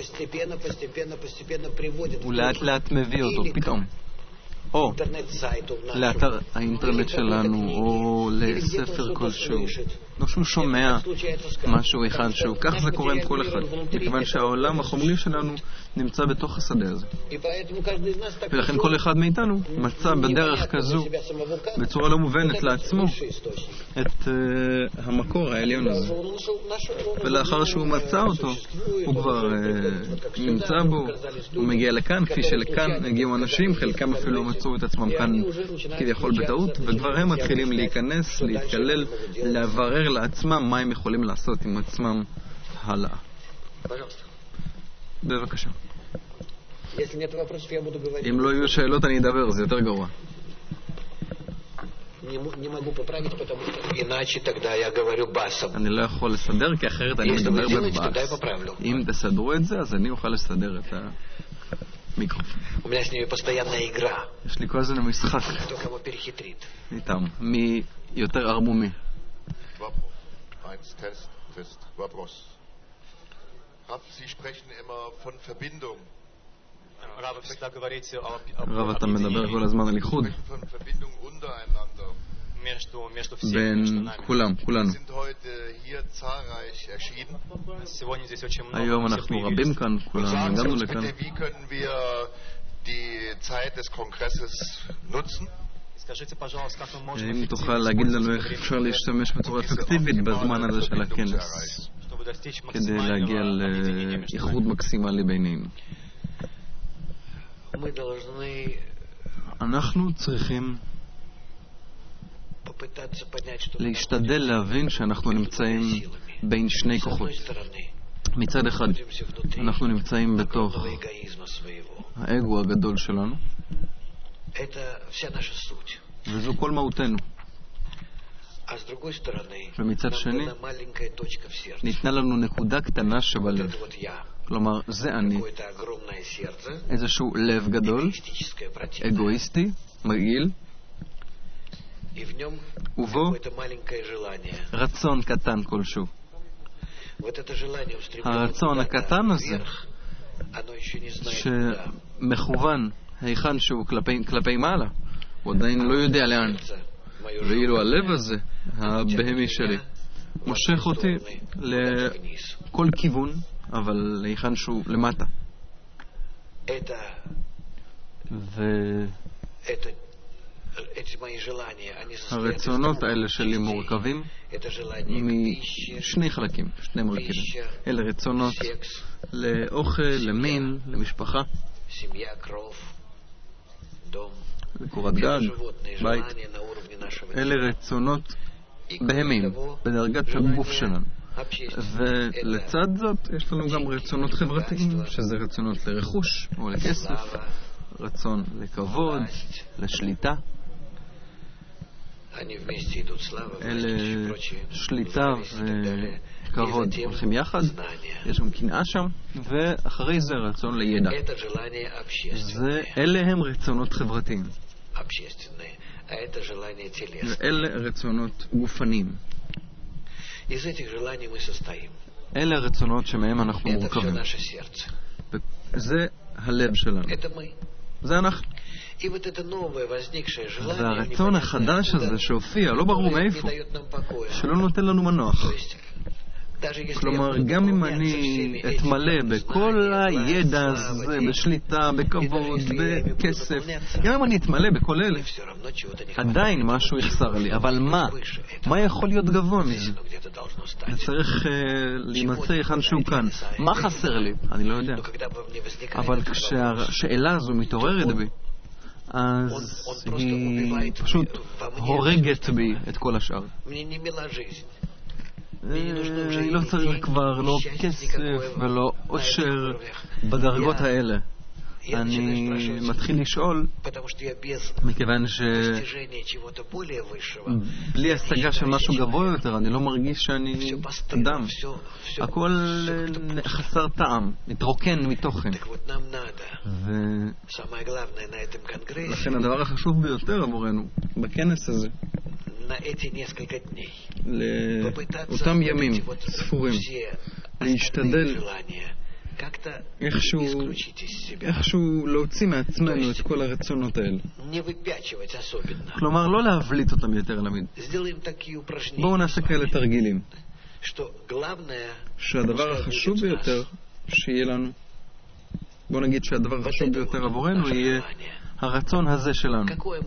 הוא לאט לאט מביא אותו פתאום או לאתר האינטרנט שלנו או לספר כלשהו, לא שהוא שומע משהו אחד שהוא. כך זה קורה עם כל אחד, מכיוון שהעולם החומרי שלנו נמצא בתוך השדה הזה, ולכן כל אחד מאיתנו מצא בדרך כזו בצורה לא מובנת לעצמו את המקור העליון הזה, ולאחר שהוא מצא אותו הוא כבר נמצא בו, הוא מגיע לכאן כפי שלכאן הגיעו אנשים, חלקם אפילו מצאו את עצמם כאן כביכול בטעות, וכבר הם מתחילים להיכנס, להתקלל, לברר לעצמם מה הם יכולים לעשות עם עצמם הלאה. בבקשה. אם לא יהיו שאלות אני אדבר, זה יותר גרוע. אני לא יכול לסדר, כי אחרת אני מדבר בבאס. אם תסדרו את זה, אז אני אוכל לסדר את המיקרופון. יש לי כל הזמן משחק איתם, מי יותר ערמומי.
Sie sprechen immer von Verbindung.
רב, אתה מדבר כל הזמן על איחוד בין כולם, כולנו. היום אנחנו רבים כאן, כולנו הגענו לכאן. אם תוכל להגיד לנו איך אפשר להשתמש בצורה אפקטיבית בזמן הזה של הכנס כדי להגיע לאיחוד מקסימלי בינינו. אנחנו צריכים להשתדל להבין שאנחנו נמצאים בין שני כוחות. מצד אחד אנחנו נמצאים בתוך האגו הגדול שלנו, וזו כל מהותנו. ומצד שני ניתנה לנו נקודה קטנה שבלב, כלומר זה אני, איזשהו לב גדול, אגואיסטי, מגעיל, ובו רצון קטן כלשהו. הרצון הקטן הזה שמכוון היכן שהוא כלפי מעלה, הוא עדיין לא יודע לאן, ואילו הלב הזה, הבהמי שלי, מושך אותי לכל כיוון, אבל היכן שהוא למטה. הרצונות האלה שלי מורכבים משני חלקים, שני מרכיבים. אלה רצונות לאוכל, למין, למשפחה, לקורת גג, בית. אלה רצונות בהמיים, בדרגת הגוף שלנו. ולצד זאת יש לנו גם רצונות חברתיים, שזה רצונות לרכוש או לכסף, רצון לכבוד, לשליטה. אלה שליטה וכבוד הולכים יחד, יש גם קנאה שם, ואחרי זה רצון לידע. אלה הם רצונות חברתיים, ואלה רצונות גופניים. אלה הרצונות שמהם אנחנו מורכבים. זה הלב שלנו, זה אנחנו. והרצון החדש הזה שהופיע, לא ברור מאיפה, שלא נותן לנו מנוח. כלומר, גם אם אני אתמלא בכל הידע הזה, בשליטה, בכבוד, בכסף, גם אם אני אתמלא בכל אלה, עדיין משהו יחסר לי. אבל מה יכול להיות גבוה מזה? צריך להימצא היכן שהוא כאן. מה חסר לי? אני לא יודע. אבל כשהשאלה הזו מתעוררת בי, אז היא פשוט הורגת בי את כל השאר. אני לא צריך כבר לא כסף ולא עושר בדרגות האלה. אני מתחיל לשאול, מכיוון שבלי השגה של משהו גבוה יותר אני לא מרגיש שאני אדם. הכל חסר טעם, מתרוקן מתוכן. ולכן הדבר החשוב ביותר עבורנו בכנס הזה, לאותם ימים ספורים, להשתדל איכשהו להוציא מעצמנו את כל הרצונות האלה. כלומר, לא להבליט אותם יותר למד. בואו נעשה כאלה תרגילים, שהדבר החשוב ביותר שיהיה לנו, בואו נגיד שהדבר החשוב ביותר עבורנו יהיה הרצון הזה שלנו.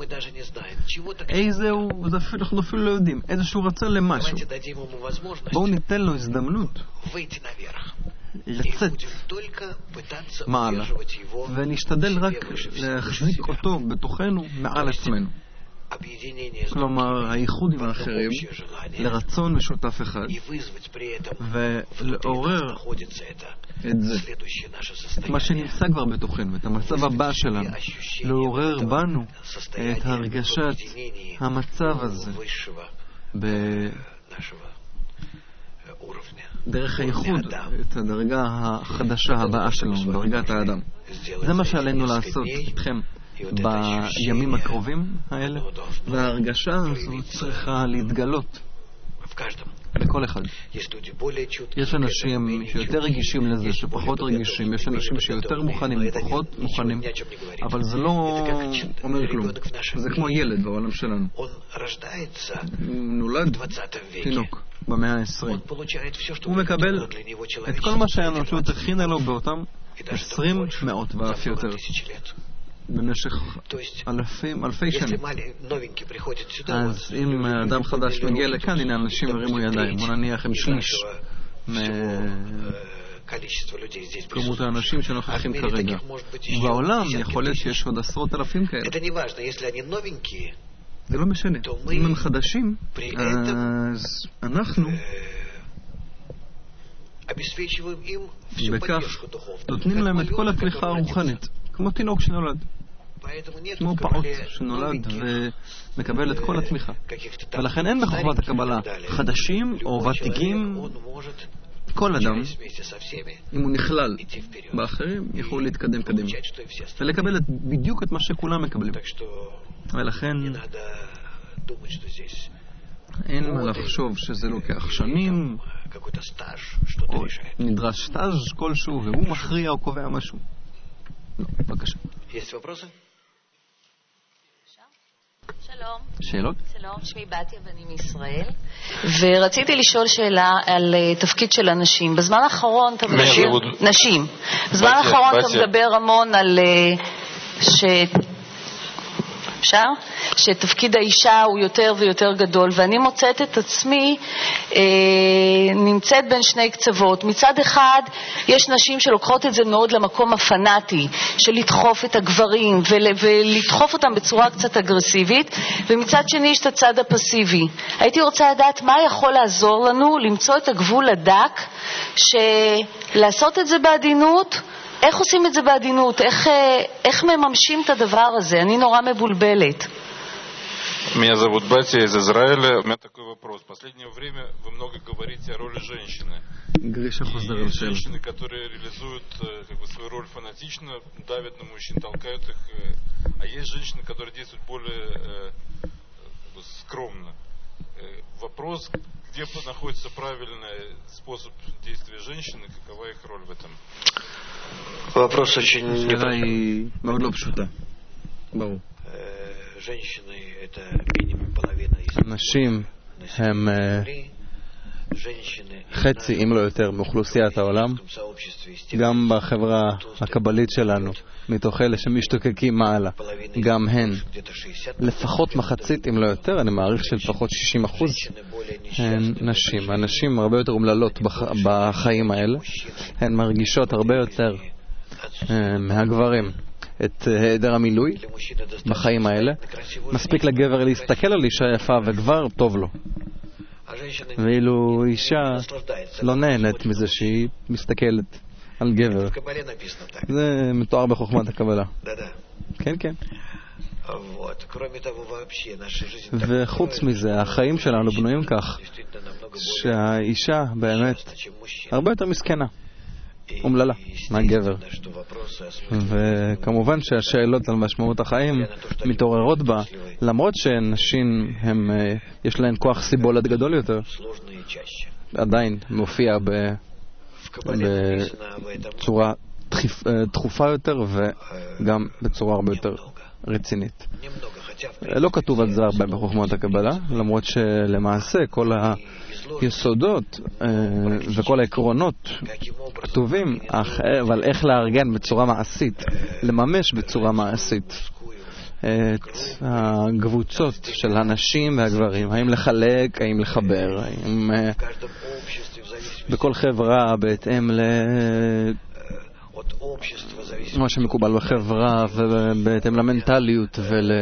איזהו, אנחנו אפילו לא יודעים, איזשהו רצון למשהו. בואו ניתן לו הזדמנות לצאת מעלה, ונשתדל רק להחזיק אותו בתוכנו מעל עצמנו. כלומר, הייחוד עם האחרים לרצון משותף אחד, ולעורר את זה, מה שנמצא כבר בתוכנו, את המצב הבא שלנו, לעורר בנו את הרגשת המצב הזה דרך הייחוד, את הדרגה החדשה הבאה שלנו, דרגת האדם. זה מה שעלינו לעשות איתכם בימים הקרובים האלה, וההרגשה הזו צריכה להתגלות לכל אחד. יש אנשים שיותר רגישים לזה, שפחות רגישים, יש אנשים שיותר מוכנים, פחות מוכנים, אבל זה לא אומר כלום. זה כמו ילד בעולם שלנו. נולד תינוק במאה ה-20. הוא מקבל את כל מה שהאנושות הכינה לו באותם 20 מאות ואף יותר, במשך אלפי שנים. אז אם אדם חדש מגיע לכאן, הנה אנשים הרימו ידיים. בוא נניח הם שליש כמות האנשים שנוכחים כרגע. בעולם יכול להיות שיש עוד עשרות אלפים כאלה. זה לא משנה. אם הם חדשים, אז אנחנו בכך נותנים להם את כל התמיכה הרוחנית, כמו תינוק שנולד, כמו פעוט שנולד ומקבל את כל התמיכה. ולכן אין בחוכמת הקבלה חדשים או ותיקים. כל אדם, אם הוא נכלל באחרים, יכול להתקדם קדימה ולקבל בדיוק את מה שכולם מקבלים. ולכן אין מה לחשוב שזה לוקח שנים או נדרש סטאז' כלשהו והוא מכריע או קובע משהו. לא, בבקשה.
שלום.
שאלות?
שלום, שמי בתיה ואני מישראל, ורציתי לשאול שאלה על תפקיד של הנשים. בזמן האחרון אתה מדבר... נשים. בזמן האחרון אתה מדבר המון על שתפקיד האישה הוא יותר ויותר גדול, ואני מוצאת את עצמי נמצאת בין שני קצוות. מצד אחד יש נשים שלוקחות את זה מאוד למקום הפנאטי של לדחוף את הגברים ולדחוף אותם בצורה קצת אגרסיבית, ומצד שני יש את הצד הפסיבי. הייתי רוצה לדעת מה יכול לעזור לנו למצוא את הגבול הדק, שלעשות את זה בעדינות. איך עושים את זה בעדינות? איך מממשים את הדבר הזה? אני нора מבולבלת.
Меня зовут Батя из Израиля. У меня такой вопрос. В последнее время вы много говорите о роли женщины. Есть женщины, которые реализуют свою роль фанатично, давят на мужчин, толкают их. А есть женщины, которые действуют более скромно. Вопрос, где находится правильный способ действия женщины, какова их роль в этом?
Вопрос очень непростой. Женщины — это минимум половина из
נשים הם חצי אם לא יותר מאוכלוסיית העולם. גם בחברה הקבלית שלנו, מתוך אלה שמשתוקקים מעלה, גם הן לפחות מחצית אם לא יותר, אני מעריך שלפחות 60% הן נשים. הנשים הרבה יותר אומללות בחיים האלה, הן מרגישות הרבה יותר מהגברים את היעדר המילוי בחיים האלה. מספיק לגבר להסתכל על אישה יפה וכבר טוב לו, ואילו אישה לא נהנית מזה שהיא מסתכלת על גבר. זה מתואר בחוכמת הקבלה. כן, כן. וחוץ מזה, החיים שלנו בנויים כך שהאישה באמת הרבה יותר מסכנה, אומללה, מהגבר. וכמובן שהשאלות על משמעות החיים מתעוררות בה, למרות שנשים יש להן כוח סיבולת גדול יותר, עדיין מופיע בצורה דחופה יותר וגם בצורה הרבה יותר רצינית. לא כתוב על זה הרבה בחוכמת הקבלה, למרות שלמעשה כל היסודות וכל העקרונות כתובים, אבל איך לארגן בצורה מעשית, לממש בצורה מעשית את הקבוצות של הנשים והגברים, האם לחלק, האם לחבר, האם בכל חברה בהתאם מה שמקובל בחברה ובהתאם למנטליות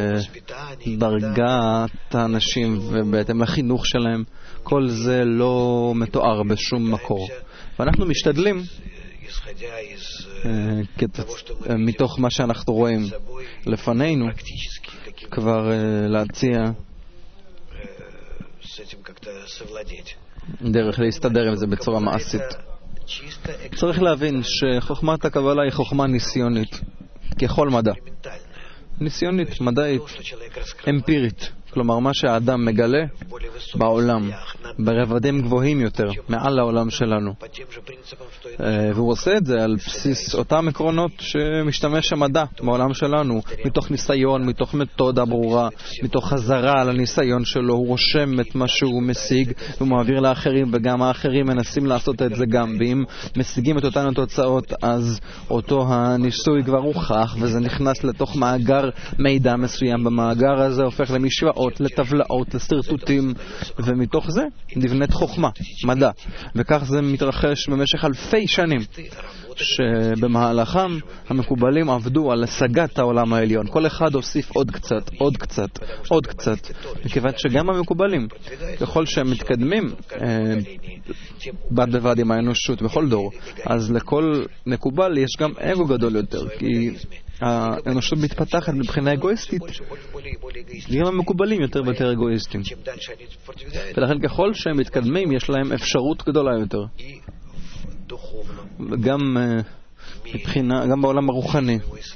ולדרגת האנשים ובהתאם לחינוך שלהם. כל זה לא מתואר בשום מקור, ואנחנו משתדלים מתוך מה שאנחנו רואים לפנינו כבר להציע דרך להסתדר עם זה בצורה מעשית. צריך להבין שחוכמת הקבלה היא חוכמה ניסיונית, ככל מדע. ניסיונית, מדעית, אמפירית. כלומר, מה שהאדם מגלה בעולם, ברבדים גבוהים יותר, מעל העולם שלנו. והוא עושה את זה על בסיס אותם עקרונות שמשתמש המדע בעולם שלנו, מתוך ניסיון, מתוך מתודה ברורה, מתוך חזרה על הניסיון שלו. הוא רושם את מה שהוא משיג והוא מעביר לאחרים, וגם האחרים מנסים לעשות את זה גם. ואם משיגים את אותן התוצאות, אז אותו הניסוי כבר הוכח, וזה נכנס לתוך מאגר מידע מסוים. במאגר הזה הופך למשוואות, לטבלאות, לסרטוטים, ומתוך זה נבנית חוכמה, מדע. וכך זה מתרחש במשך אלפי שנים. שבמהלכם המקובלים עבדו על השגת העולם העליון. כל אחד הוסיף עוד קצת, עוד קצת, עוד קצת, מכיוון שגם המקובלים, ככל שהם מתקדמים בד בבד עם האנושות בכל דור, אז לכל מקובל יש גם אגו גדול יותר, כי האנושות מתפתחת מבחינה אגואיסטית, גם המקובלים יותר ויותר אגואיסטים. ולכן ככל שהם מתקדמים יש להם אפשרות גדולה יותר. גם גם בעולם הרוחני,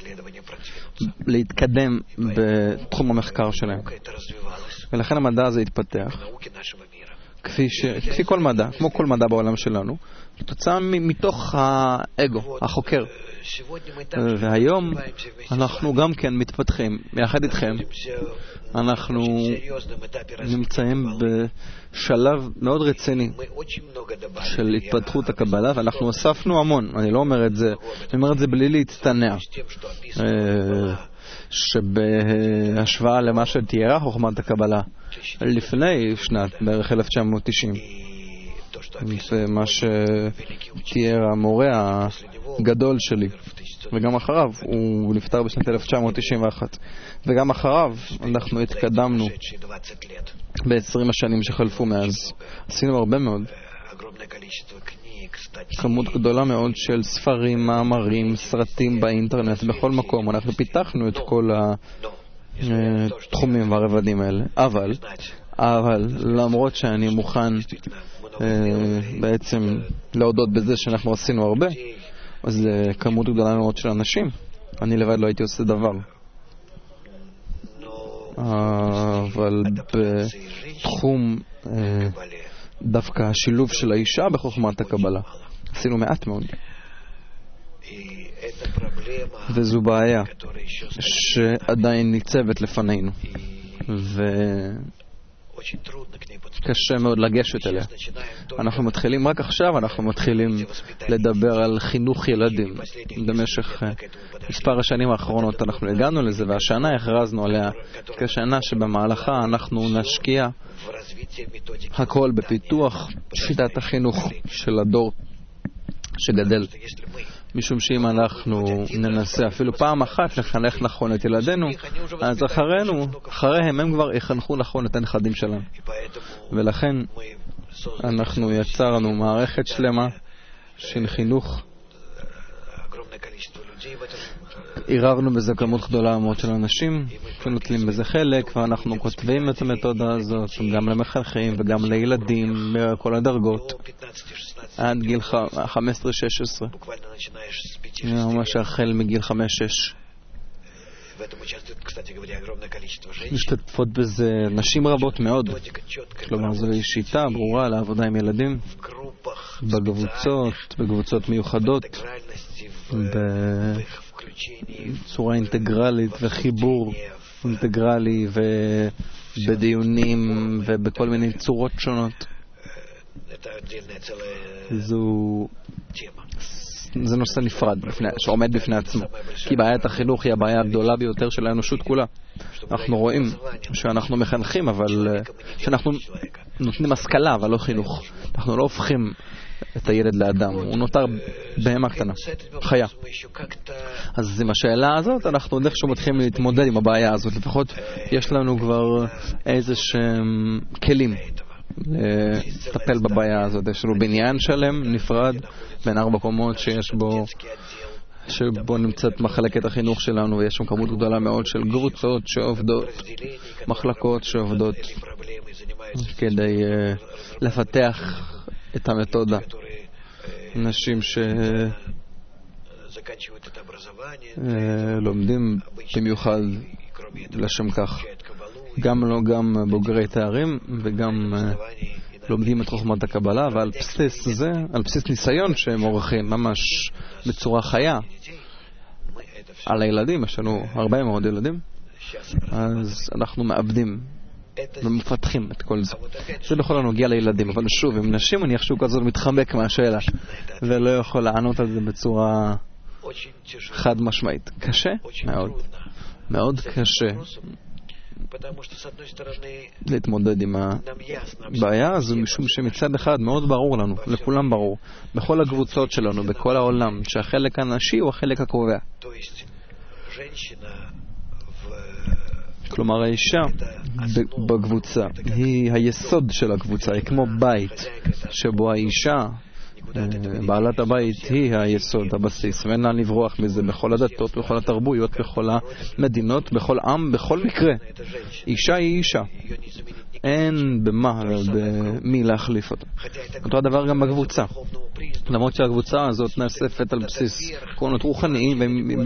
להתקדם בתחום המחקר שלהם. ולכן המדע הזה התפתח. כפי כל מדע, כמו כל מדע בעולם שלנו, תוצאה מתוך האגו, החוקר. והיום אנחנו גם כן מתפתחים, יחד איתכם. אנחנו נמצאים בשלב מאוד רציני של התפתחות הקבלה, ואנחנו הוספנו המון. אני לא אומר את זה, אני אומר את זה בלי להצטנע. שבהשוואה למה שתיארה חוכמת הקבלה לפני שנת בערך 1990, ומה שתיאר המורה הגדול שלי, וגם אחריו, הוא נפטר בשנת 1991, וגם אחריו אנחנו התקדמנו ב-20 השנים שחלפו מאז. עשינו הרבה מאוד, כמות גדולה מאוד של ספרים, מאמרים, סרטים באינטרנט, בכל מקום. אנחנו פיתחנו את כל התחומים והרבדים האלה. אבל למרות שאני מוכן בעצם להודות בזה שאנחנו עשינו הרבה, אז כמות גדולה מאוד של אנשים, אני לבד לא הייתי עושה דבר. אבל בתחום דווקא השילוב של האישה בחוכמת הקבלה עשינו מעט מאוד. וזו בעיה שעדיין ניצבת לפנינו, וקשה מאוד לגשת אליה. אנחנו מתחילים רק עכשיו, אנחנו מתחילים לדבר על חינוך ילדים. במשך מספר השנים האחרונות אנחנו הגענו לזה, והשנה הכרזנו עליה כשנה שבמהלכה אנחנו נשקיע הכל בפיתוח שיטת החינוך של הדור שגדל. משום שאם אנחנו ננסה אפילו פעם אחת לחנך נכון את ילדינו, אז אחריהם הם כבר יחנכו נכון את הנכדים שלהם. ולכן אנחנו יצרנו מערכת שלמה של חינוך. עירבנו בזה כמות גדולה מאוד של אנשים שנוטלים בזה חלק, ואנחנו כותבים את המתודה הזאת גם למחנכים וגם לילדים מכל הדרגות עד גיל 15-16, ממש החל מגיל 5-6. משתתפות בזה נשים רבות מאוד. כלומר, זו שיטה ברורה לעבודה עם ילדים בקבוצות מיוחדות, בצורה אינטגרלית וחיבור אינטגרלי ובדיונים ובכל מיני צורות שונות. זה נושא נפרד שעומד בפני עצמו, כי בעיית החינוך היא הבעיה הגדולה ביותר של האנושות כולה. אנחנו רואים שאנחנו מחנכים, אבל שאנחנו נותנים השכלה אבל לא חינוך. אנחנו לא הופכים את הילד לאדם, הוא נותר בהמה קטנה, חיה. אז עם השאלה הזאת אנחנו עוד איכשהו מתחילים להתמודד עם הבעיה הזאת. לפחות יש לנו כבר איזה שהם כלים לטפל בבעיה הזאת. יש לנו בניין שלם נפרד בין 4 קומות שבו נמצאת מחלקת החינוך שלנו, ויש שם כמות גדולה מאוד של קבוצות שעובדות, מחלקות שעובדות כדי לפתח את המתודה. אנשים שלומדים במיוחד לשם כך, גם בוגרי תארים וגם לומדים את חוכמת הקבלה, ועל בסיס זה, על בסיס ניסיון שהם עורכים ממש בצורה חיה על הילדים. יש לנו הרבה מאוד ילדים, אז אנחנו מאבדים ומפתחים את כל זה. זה בכל הנוגע לילדים, אבל שוב, עם נשים אני חושב כזאת מתחמק מהשאלה ולא יכול לענות על זה בצורה חד משמעית. קשה מאוד, מאוד קשה להתמודד עם הבעיה הזו, משום שמצד אחד מאוד ברור לנו, לכולם ברור, בכל הקבוצות שלנו, בכל העולם, שהחלק הנשי הוא החלק הקובע. כלומר, האישה בקבוצה היא היסוד של הקבוצה, היא כמו בית שבו האישה, בעלת הבית, היא היסוד, הבסיס, ואין לה לברוח מזה בכל הדתות, בכל התרבויות, בכל המדינות, בכל עם, בכל מקרה. אישה היא אישה. אין במי להחליף אותה. אותו הדבר גם בקבוצה. למרות שהקבוצה הזאת נאספת על בסיס עקרונות רוחניים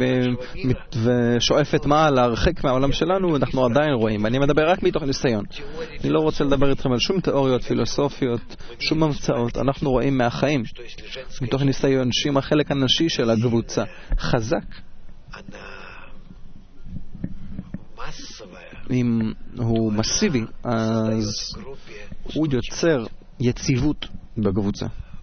ושואפת מה להרחק מהעולם שלנו, אנחנו עדיין רואים. אני מדבר רק מתוך ניסיון. אני לא רוצה לדבר איתכם על שום תיאוריות פילוסופיות, שום המצאות. אנחנו רואים מהחיים, מתוך ניסיון, שאם החלק הנשי של הקבוצה חזק, אם הוא מסיבי, אז הוא יוצר יציבות בקבוצה.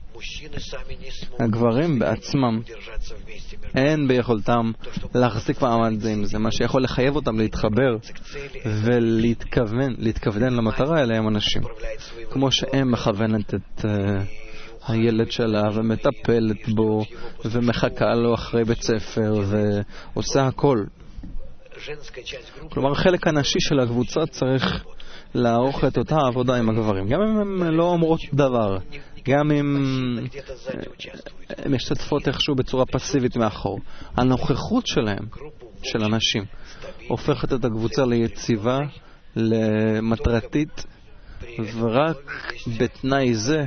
הגברים בעצמם אין ביכולתם להחזיק מעמד זה עם זה. מה שיכול לחייב אותם להתחבר ולהתכוונן למטרה, אלה הם אנשים. כמו שהם מכוונת את הילד שלה ומטפלת בו ומחכה לו אחרי בית ספר ועושה הכל. כלומר, חלק הנשי של הקבוצה צריך לערוך את אותה עבודה עם הגברים, גם אם הם לא אומרות דבר, גם אם הם משתתפות איכשהו בצורה פסיבית מאחור. הנוכחות שלהם, של אנשים, הופכת את הקבוצה ליציבה, למטרתית, ורק בתנאי זה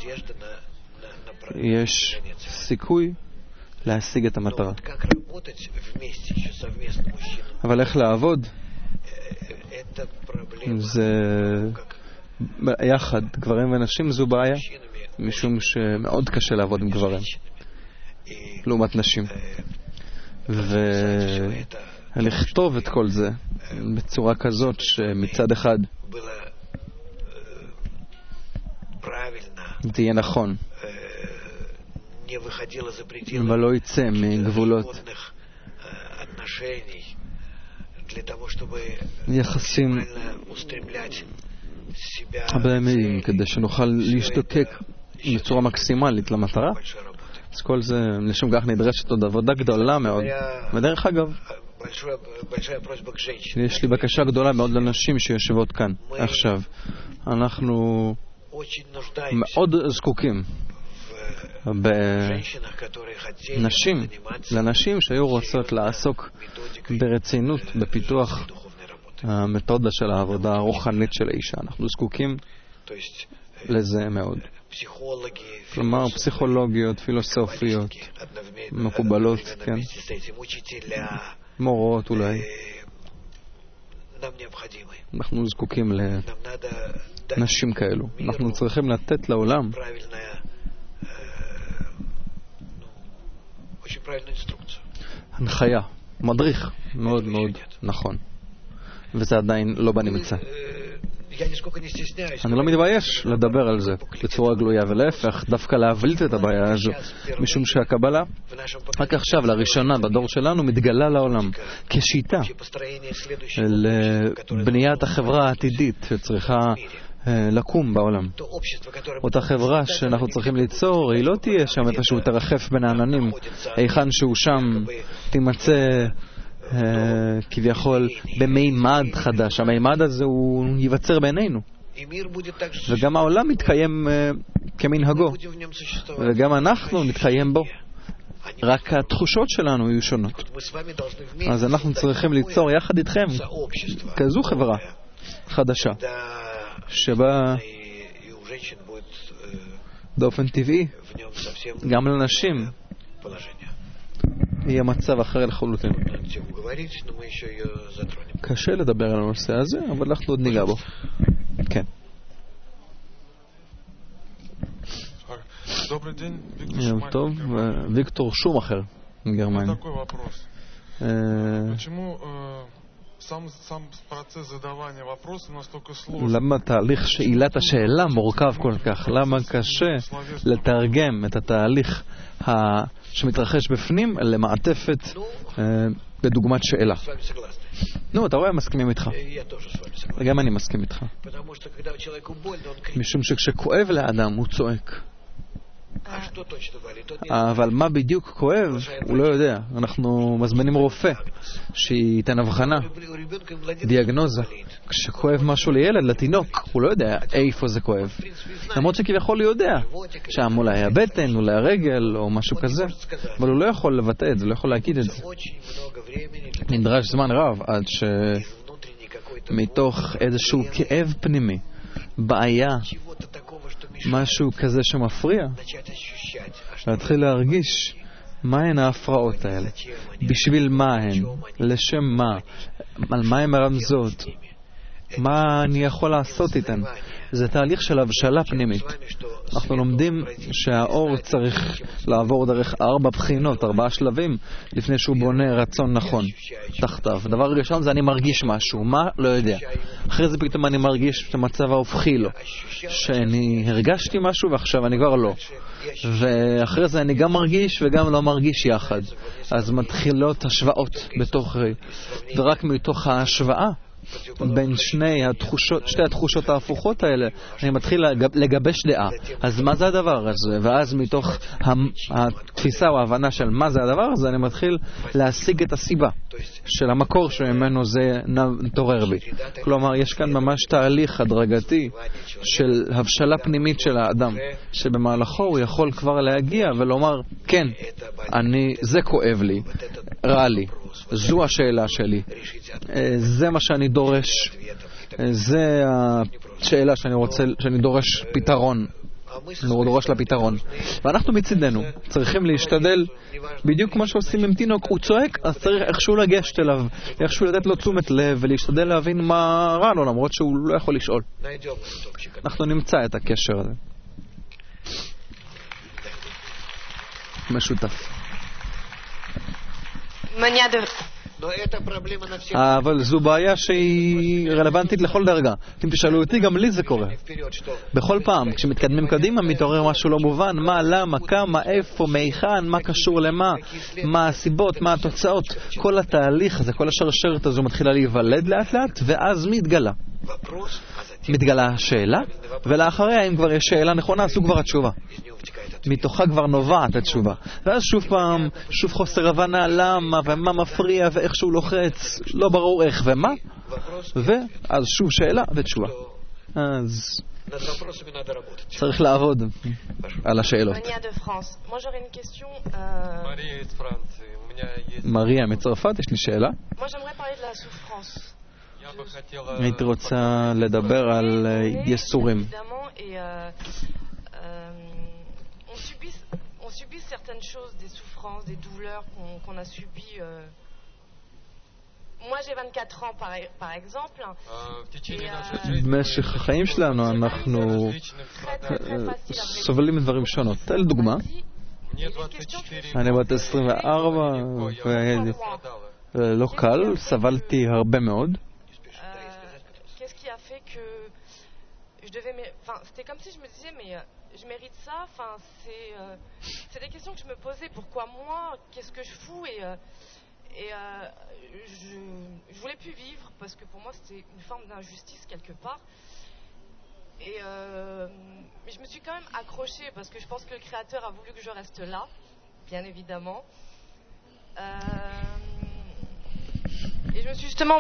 יש סיכוי להשיג את המטרה. אבל איך לעבוד? זה יחד, גברים ונשים זו בעיה, משום שמאוד קשה לעבוד עם גברים לעומת נשים, ולכתוב את כל זה בצורה כזאת שמצד אחד תהיה נכון אבל לא יצא מגבולות יחסים הבאמיים, כדי שנוכל להשתוקק בצורה מקסימלית למטרה. אז כל זה, לשם כך נדרשת עוד עבודה גדולה מאוד. ודרך אגב, יש לי בקשה גדולה מאוד לנשים שיושבות כאן עכשיו. אנחנו מאוד זקוקים בנשים, לנשים שהיו רוצות לעסוק ברצינות בפיתוח המתודה של העבודה הרוחנית של האישה. אנחנו זקוקים לזה מאוד. כלומר, פסיכולוגיות, פילוסופיות, מקובלות, כן? מורות אולי. אנחנו זקוקים לנשים כאלו. אנחנו צריכים לתת לעולם הנחיה, מדריך מאוד מאוד נכון, וזה עדיין לא בנמצא. אני לא מתבייש לדבר על זה בצורה גלויה, ולהפך, דווקא להבליט את הבעיה הזו, משום שהקבלה רק עכשיו, לראשונה בדור שלנו, מתגלה לעולם כשיטה לבניית החברה העתידית שצריכה לקום בעולם. אותה חברה שאנחנו צריכים ליצור, היא לא תהיה שם איפשהו תרחף בין העננים, היכן שהוא שם תימצא כביכול במימד חדש. המימד הזה הוא ייווצר בינינו, וגם העולם מתקיים כמנהגו, וגם אנחנו נתקיים בו, רק התחושות שלנו יהיו שונות. אז אנחנו צריכים ליצור יחד איתכם כזו חברה חדשה, שבה באופן טבעי גם לנשים יהיה מצב אחר לחלוטין. קשה לדבר על הנושא הזה, אבל אנחנו עוד ניגע בו. כן. יום טוב, ויקטור שומאחר מגרמניה. למה תהליך שאלת השאלה מורכב כל כך? למה קשה לתרגם את התהליך שמתרחש בפנים למעטפת בדוגמת שאלה. נו, אתה רואה, מסכימים איתך. וגם אני מסכים איתך. משום שכשכואב לאדם הוא צועק. אבל מה בדיוק כואב, הוא לא יודע. אנחנו מזמינים רופא שייתן הבחנה, דיאגנוזה. כשכואב משהו לילד, לתינוק, הוא לא יודע איפה זה כואב. למרות שכביכול הוא יודע, שם אולי הבטן, אולי הרגל או משהו כזה, אבל הוא לא יכול לבטא את זה, לא יכול להגיד את זה. נדרש זמן רב עד שמתוך איזשהו כאב פנימי, בעיה, משהו כזה שמפריע, להתחיל להרגיש מהן ההפרעות האלה, בשביל מה הן, לשם מה, על מה הן מרמזות, מה אני יכול לעשות איתן. זה תהליך של הבשלה פנימית. אנחנו לומדים שהאור צריך לעבור דרך 4 בחינות, 4 שלבים, לפני שהוא בונה רצון נכון תחתיו. דבר ראשון זה אני מרגיש משהו, מה? לא יודע. אחרי זה פתאום אני מרגיש את המצב ההופכי לו, שאני הרגשתי משהו ועכשיו אני כבר לא. ואחרי זה אני גם מרגיש וגם לא מרגיש יחד. אז מתחילות השוואות בתוכי, ורק מתוך ההשוואה בין שתי התחושות ההפוכות האלה אני מתחיל לגבש דעה. אז מה זה הדבר הזה? ואז מתוך התפיסה או ההבנה של מה זה הדבר הזה אני מתחיל להשיג את הסיבה של המקור שממנו זה מתעורר בי. כלומר יש כאן ממש תהליך הדרגתי של הבשלה פנימית של האדם, שבמהלכו הוא יכול כבר להגיע ולומר כן, זה כואב לי, רע לי, זו השאלה שלי, זה מה שאני דורש, זה השאלה שאני דורש פתרון, אני דורש לפתרון. ואנחנו מצידנו צריכים להשתדל בדיוק כמו שעושים עם תינוק, הוא צועק, אז צריך איכשהו לגשת אליו, איכשהו לתת לו תשומת לב ולהשתדל להבין מה רע לו, למרות שהוא לא יכול לשאול. אנחנו נמצא את הקשר הזה משותף. אבל זו בעיה שהיא רלוונטית לכל דרגה. אם תשאלו אותי, גם לי זה קורה. בכל פעם, כשמתקדמים קדימה, מתעורר משהו לא מובן. מה, למה, כמה, איפה, מהיכן, מה קשור למה, מה הסיבות, מה התוצאות. כל התהליך הזה, כל השרשרת הזו מתחילה להיוולד לאט לאט, ואז מתגלה השאלה, ולאחריה, אם כבר יש שאלה נכונה, אז זו כבר התשובה. מתוכה כבר נובעת התשובה. ואז שוב חוסר הבנה למה ומה מפריע ואיך שהוא לוחץ, לא ברור איך ומה, ואז שוב שאלה ותשובה. אז צריך לעבוד על השאלות. מריה מצרפת, יש לי שאלה. הייתי רוצה לדבר על יסורים.
On subit certaines choses, des souffrances, des douleurs qu'on a subies. Moi j'ai 24 ans par exemple.
במשך החיים שלנו אנחנו סובלים מדברים שונות. תן דוגמה. אני בת 24 ולא קל, סבלתי הרבה מאוד.
C'était comme si je me disais mais je mérite ça, enfin c'est des questions que je me posais, pourquoi moi, qu'est-ce que je fous et je voulais plus vivre parce que pour moi c'était une forme d'injustice quelque part et mais je me suis quand même accrochée parce que je pense que le créateur a voulu que je reste là, bien évidemment, et je me suis justement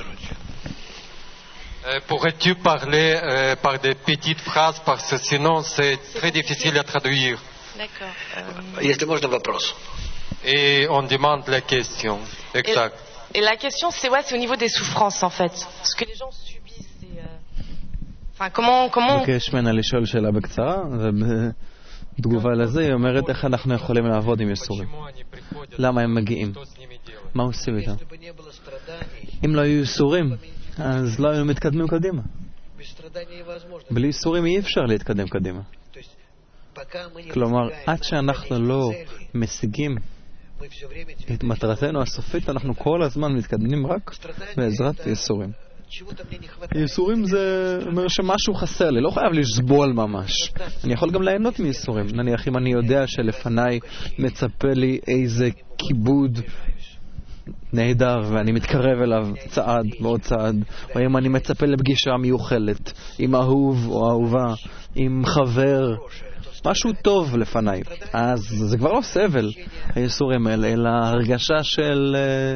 Pourrais-tu parler par des petites phrases parce que sinon c'est très difficile à traduire.
D'accord.
Если можно вопрос.
Et on demande la question. Exact.
Et la question c'est au niveau des souffrances en fait. Ce que les gens subissent c'est enfin comment
בקש ממנה לשאול שאלה בקצרה ובתגובה לזה היא אומרת איך אנחנו יכולים לעבוד עם יסורים. למה הם מגיעים? מה עושים איתם? אם לא היו יסורים אז לא היינו מתקדמים קדימה. בלי ייסורים אי אפשר להתקדם קדימה. כלומר, עד שאנחנו לא משיגים את מטרתנו הסופית, אנחנו כל הזמן מתקדמים רק בעזרת ייסורים. ייסורים זה אומר שמשהו חסר לי, לא חייב לסבול ממש. אני יכול גם ליהנות מייסורים. נניח אם אני יודע שלפניי מצפה לי איזה כיבוד נהדר ואני מתקרב אליו צעד ועוד צעד, או אם אני מצפה לפגישה מיוחלת עם אהוב או אהובה, עם חבר, משהו טוב לפניי, אז זה כבר לא סבל היסורים האלה, אלא הרגשה של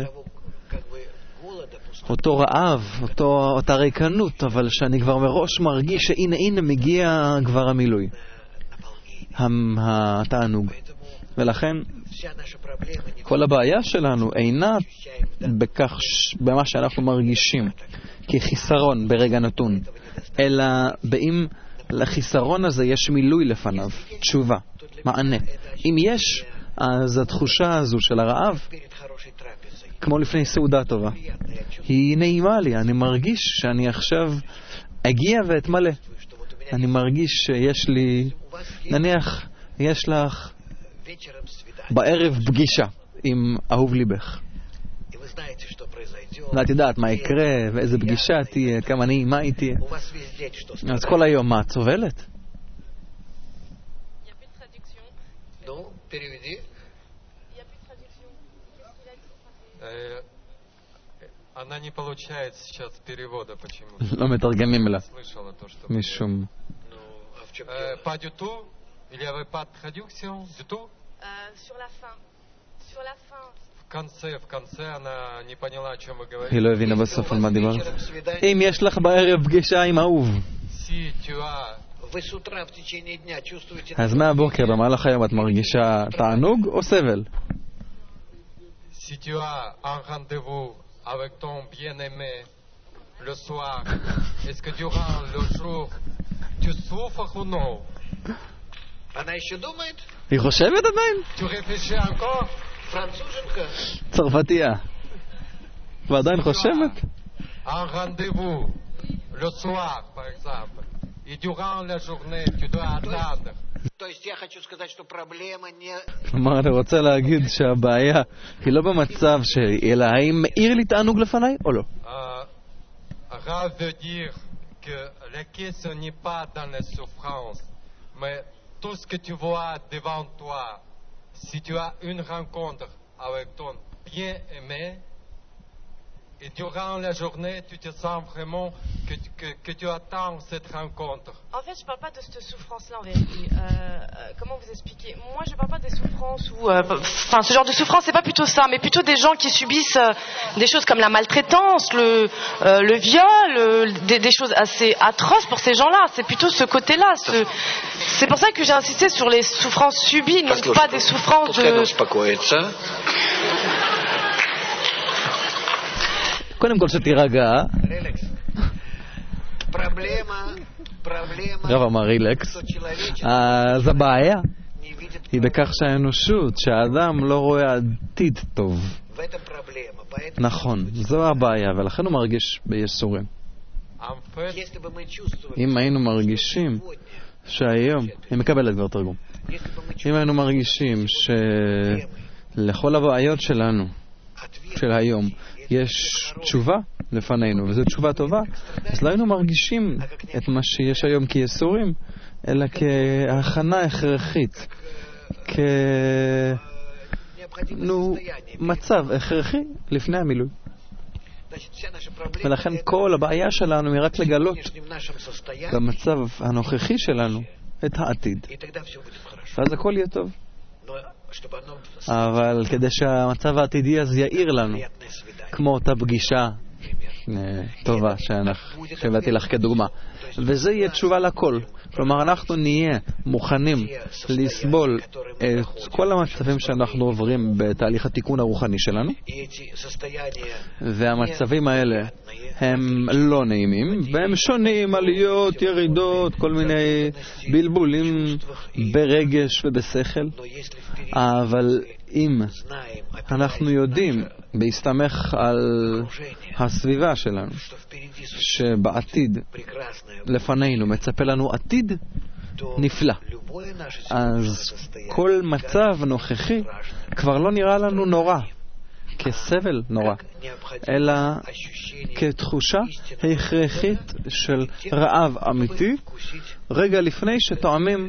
אותו רעב, אותה ריקנות, אבל שאני כבר מראש מרגיש שהנה מגיע כבר המילוי, התענוג. ולכן כל הבעיה שלנו אינה במה שאנחנו מרגישים כחיסרון ברגע נתון, אלא באם לחיסרון הזה יש מילוי לפניו, תשובה, מענה. אם יש, אז התחושה הזו של הרעב, כמו לפני סעודה טובה, היא נעימה לי. אני מרגיש שאני עכשיו אגיע ואתמלא. אני מרגיש שיש לי, נניח, יש לך בערב פגישה עם אהוב ליבך. ואת יודעת מה יקרה, ואיזה פגישה תהיה, כמה נעימה היא תהיה. אז כל היום מה, את סובלת?
Она не получает сейчас перевода почему-то.
לא מתרגמים לה. משום.
Pas du tout. Il n'y avait pas de traduction du tout.
Sur la fin. Sur la fin.
В конце она не поняла, о чем вы говорите.
היא לא הבינה בסוף על מה דיברת. אם יש לך בערב פגישה עם אהוב, אז מהבוקר במהלך היום את מרגישה תענוג או סבל?
Si tu as un rendez-vous avec ton bien-aimé le soir, est-ce que durant le jour tu souffres ou non?
היא חושבת עדיין?
Tu réfléchis encore?
צרפתייה. ועדיין חושבת?
Un rendez-vous le soir, par exemple, et durant la journée tu dois attendre.
כלומר, אני רוצה להגיד שהבעיה היא לא במצב שלי, אלא האם מאיר לי תענוג לפניי או לא?
Rav veut dire que la question n'est pas dans la souffrance, mais tout ce que tu vois devant toi, si tu as une rencontre avec ton bien-aimé, et durant la journée, tu te sens vraiment que tu attends cette rencontre.
En fait, je ne parle pas de cette souffrance-là en vérité. Comment vous expliquer? Moi, je ne parle pas des souffrances où... Enfin, ce genre de souffrance, c'est pas plutôt ça, mais plutôt des gens qui subissent des choses comme la maltraitance, le viol, des choses assez atroces pour ces gens-là. C'est plutôt ce côté-là. C'est pour ça que j'ai insisté sur les souffrances subies, non pas des souffrances de...
קודם כל שתירגע. רב אמר רילקס. אז הבעיה היא בכך שהאנושות, שהאדם לא רואה עתיד טוב. נכון, זו הבעיה, ולכן הוא מרגיש בייסורים. אם היינו מרגישים שהיום, היא מקבלת כבר תרגום, אם היינו מרגישים שלכל הבעיות שלנו, של היום, יש תשובה לפנינו, וזו תשובה טובה, אז לא היינו מרגישים את מה שיש היום כייסורים, אלא כהכנה הכרחית, מצב הכרחי לפני המילוי. ולכן כל הבעיה שלנו היא רק לגלות במצב הנוכחי שלנו את העתיד. ואז הכל יהיה טוב. אבל כדי שהמצב העתידי אז יאיר לנו, כמו אותה פגישה טובה שהבאתי לך כדוגמה, וזה יהיה תשובה לכל. כלומר, אנחנו נהיה מוכנים לסבול את כל המצבים שאנחנו עוברים בתהליך התיקון הרוחני שלנו, והמצבים האלה הם לא נעימים, והם שונים, עליות, ירידות, כל מיני בלבולים ברגש ובשכל. אבל אם אנחנו יודעים, בהסתמך על הסביבה שלנו, שבעתיד לפנינו מצפה לנו עתיד נפלא, אז כל מצב נוכחי כבר לא נראה לנו נורא, כסבל נורא, אלא כתחושה הכרחית של רעב אמיתי, רגע לפני שטועמים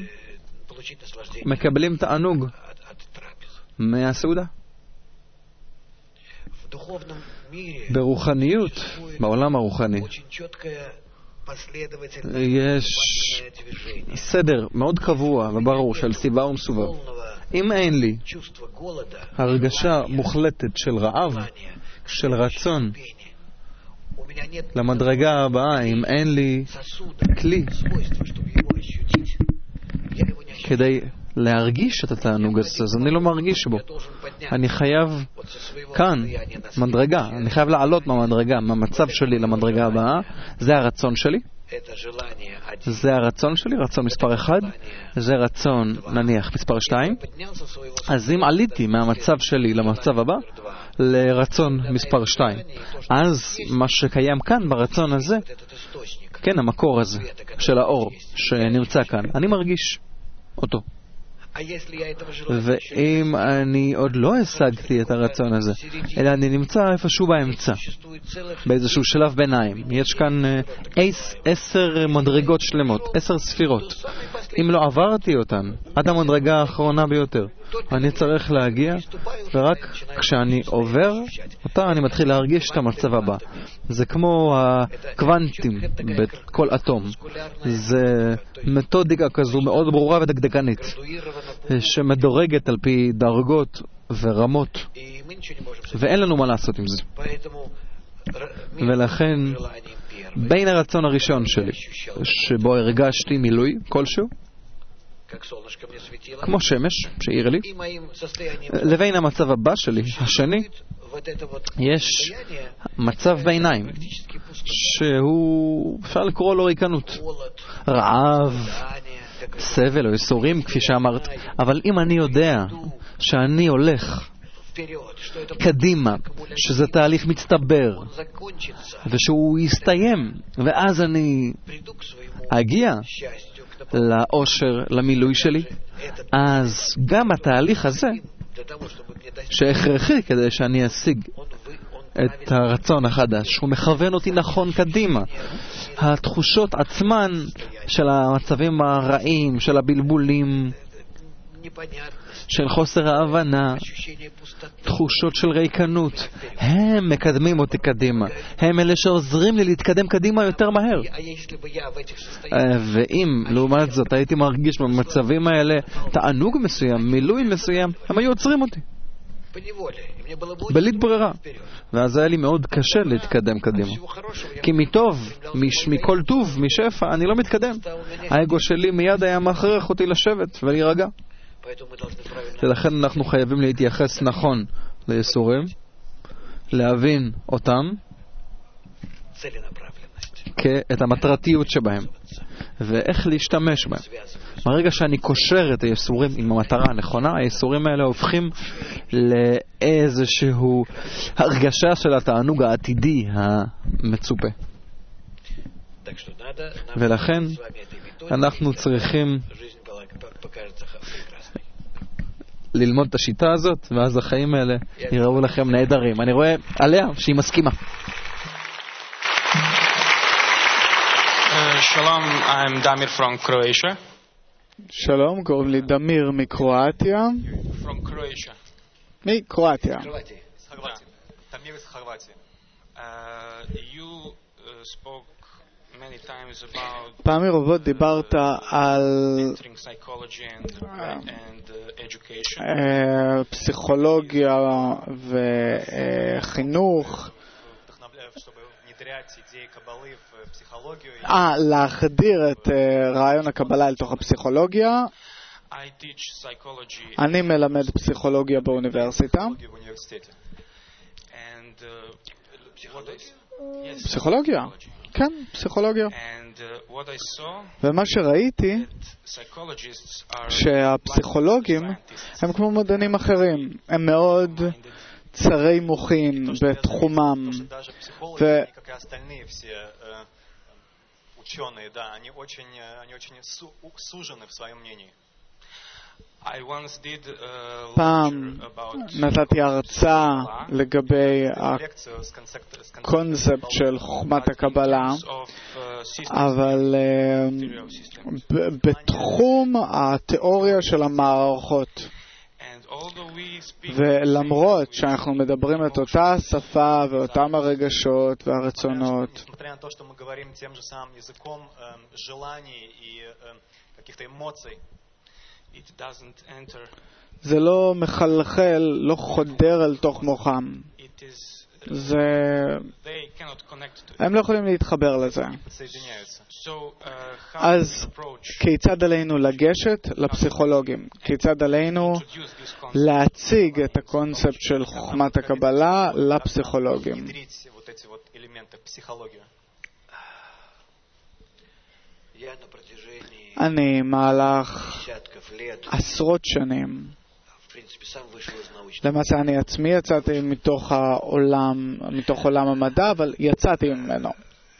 מקבלים תענוג מהסעודה. ברוחניות, בעולם הרוחני, יש סדר מאוד קבוע וברור של סיבה ומסובב. אם אין לי הרגשה מוחלטת של רעב, של רצון למדרגה הבאה, אם אין לי כלי כדי להרגיש את התענוג הזה, אז אני לא מרגיש בו. אני חייב כאן מדרגה, אני חייב לעלות מהמדרגה, מהמצב שלי למדרגה הבאה. זה הרצון שלי, זה הרצון שלי, רצון מספר 1, זה רצון נניח מספר 2. אז אם עליתי מהמצב שלי למצב הבא, לרצון מספר 2, אז מה שקיים כאן ברצון הזה, כן, המקור הזה של האור שנמצא כאן, אני מרגיש אותו. ואם אני עוד לא השגתי את הרצון הזה, אלא אני נמצא איפשהו באמצע, באיזשהו שלב ביניים, יש כאן 10 מדרגות שלמות, 10 ספירות. אם לא עברתי אותן עד המדרגה האחרונה ביותר, אני צריך להגיע, ורק כשאני עובר אותה אני מתחיל להרגיש את המצב הבא. זה כמו הקוונטים בכל אטום. זה מתודיקה כזו מאוד ברורה ודקדקנית, שמדורגת על פי דרגות ורמות, ואין לנו מה לעשות עם זה. ולכן בין הרצון הראשון שלי, שבו הרגשתי מילוי כלשהו, כמו שמש שאיר לי, לבין המצב הבא שלי, השני, יש מצב ביניים שהוא, אפשר לקרוא לו ריקנות, רעב, סבל או יסורים כפי שאמרת. אבל אם אני יודע שאני הולך קדימה, שזה תהליך מצטבר ושהוא יסתיים, ואז אני אגיע לאושר, למילוי שלי, אז גם התהליך הזה שהכרחי כדי שאני אשיג את הרצון החדש, הוא מכוון אותי נכון קדימה. התחושות עצמן של המצבים הרעים, של הבלבולים, של חוסר ההבנה, תחושות של ריקנות, הם מקדמים אותי קדימה. הם אלה שעוזרים לי להתקדם קדימה יותר מהר. ואם לעומת זאת הייתי מרגיש במצבים האלה תענוג מסוים, מילוי מסוים, הם היו עוצרים אותי בלית ברירה, ואז היה לי מאוד קשה להתקדם קדימה. כי מטוב, מכל טוב, משפע, אני לא מתקדם. האגו שלי מיד היה מכריח אותי לשבת ולהירגע. ולכן אנחנו חייבים להתייחס נכון ליסורים, להבין אותם כאת המטרתיות שבהם ואיך להשתמש בהם. ברגע שאני קושר את היסורים עם המטרה הנכונה, היסורים האלה הופכים לאיזשהו הרגשה של התענוג העתידי המצופה. ולכן אנחנו צריכים ללמוד את השיטה הזאת, ואז החיים האלה יראו לכם נהדרים. אני רואה עליה שהיא מסכימה.
Shalom, I'm Damir from Croatia.
שלום, קוראים לי דמיר מקרואטיה.
From Croatia.
מקרואטיה.
Damir is Хорватия. You spoke many times about
פעמים רבות דיברת על פסיכולוגיה וחינוך, להחדיר את רעיון הקבלה אל תוך הפסיכולוגיה. אני מלמד פסיכולוגיה באוניברסיטה. פסיכולוגיה? כן, פסיכולוגיה. ומה שראיתי שהפסיכולוגים הם כמו מדענים אחרים, הם מאוד צרי מוחין בתחומם, פעם נתתי הרצאה לגבי הקונספט של חוכמת הקבלה, אבל בתחום התיאוריה של המערכות. ולמרות שאנחנו מדברים את אותה השפה ואותם הרגשות והרצונות, זה לא מחלחל, לא חודר אל תוך מוחם. הם לא יכולים להתחבר לזה. אז כיצד עלינו לגשת לפסיכולוגים? כיצד עלינו להציג את הקונספט של חוכמת הקבלה לפסיכולוגים? אני מהלך עשרות שנים, למעשה אני עצמי יצאתי מתוך עולם המדע, אבל יצאתי ממנו.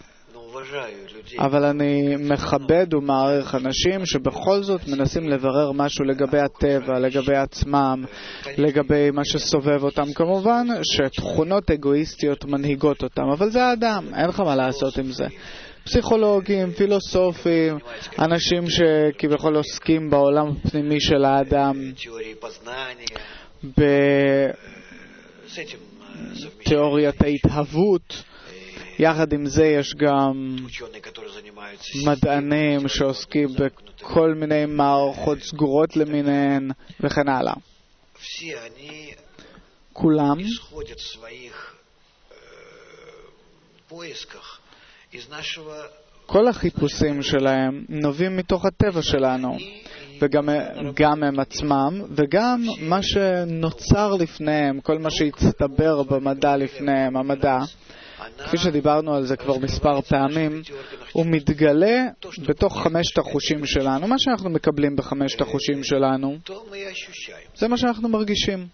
אבל אני מכבד ומעריך אנשים שבכל זאת מנסים לברר משהו לגבי הטבע, לגבי עצמם, לגבי מה שסובב אותם. כמובן שתכונות אגואיסטיות מנהיגות אותם, אבל זה האדם, אין לך מה לעשות עם זה. פסיכולוגים, פילוסופים, אנשים שכביכול עוסקים בעולם הפנימי של האדם, בתיאוריית ההתהוות. יחד עם זה יש גם מדענים שעוסקים בכל מיני מערכות סגורות למיניהן וכן הלאה. כולם כל החיפושים שלהם נובעים מתוך הטבע שלנו, וגם הם עצמם, וגם מה שנוצר לפניהם, כל מה שהצטבר במדע לפניהם. המדע, כפי שדיברנו על זה כבר מספר פעמים, הוא מתגלה בתוך חמשת החושים שלנו. מה שאנחנו מקבלים בחמשת החושים שלנו, זה מה שאנחנו מרגישים.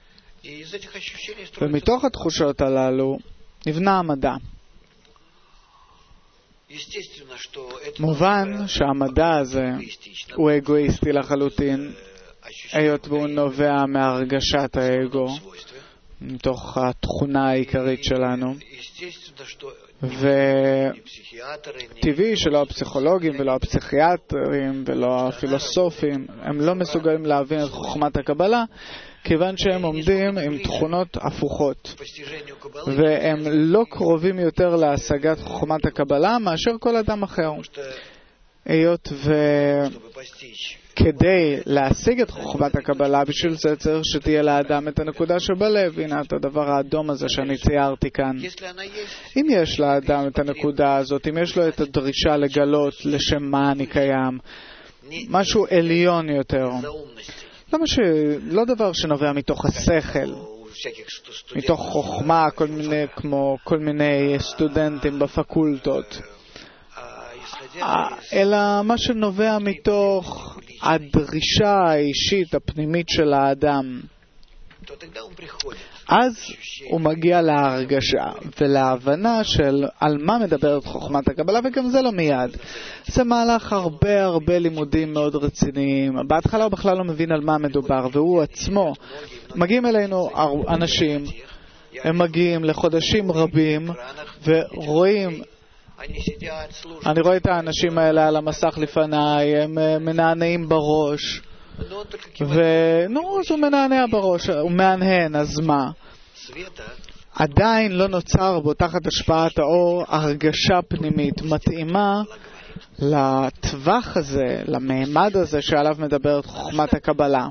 ומתוך התחושות הללו נבנה המדע. מובן שהמדע הזה הוא אגואיסטי לחלוטין, היות והוא נובע מהרגשת האגו, מתוך התכונה העיקרית שלנו. וטבעי שלא הפסיכולוגים ולא הפסיכיאטרים ולא הפילוסופים הם לא מסוגלים להבין את חוכמת הקבלה, כיוון שהם עומדים עם תכונות הפוכות, והם לא קרובים יותר להשגת חוכמת הקבלה מאשר כל אדם אחר. היות וכדי להשיג את חוכמת הקבלה, בשביל זה צריך שתהיה לאדם את הנקודה שבלב. הנה את הדבר האדום הזה שאני ציירתי כאן. אם יש לאדם את הנקודה הזאת, אם יש לו את הדרישה לגלות לשם מה אני קיים, משהו עליון יותר, לא דבר שנובע מתוך השכל, מתוך חוכמה, כמו כל מיני סטודנטים בפקולטות, אלא מה שנובע מתוך הדרישה האישית הפנימית של האדם. אז הוא מגיע להרגשה ולהבנה של על מה מדברת חוכמת הקבלה, וגם זה לא מיד. זה מהלך הרבה לימודים מאוד רציניים. בהתחלה הוא בכלל לא מבין על מה מדובר, והוא עצמו. מגיעים אלינו אנשים, הם מגיעים לחודשים רבים ורואים, אני רואה את האנשים האלה על המסך לפניי, הם מנענעים בראש, אז הוא מנענע בראש, הוא מענהן, אז מה? עדיין לא נוצר בו תחת השפעת האור הרגשה פנימית מתאימה לטווח הזה, לממד הזה שעליו מדברת חוכמת הקבלה.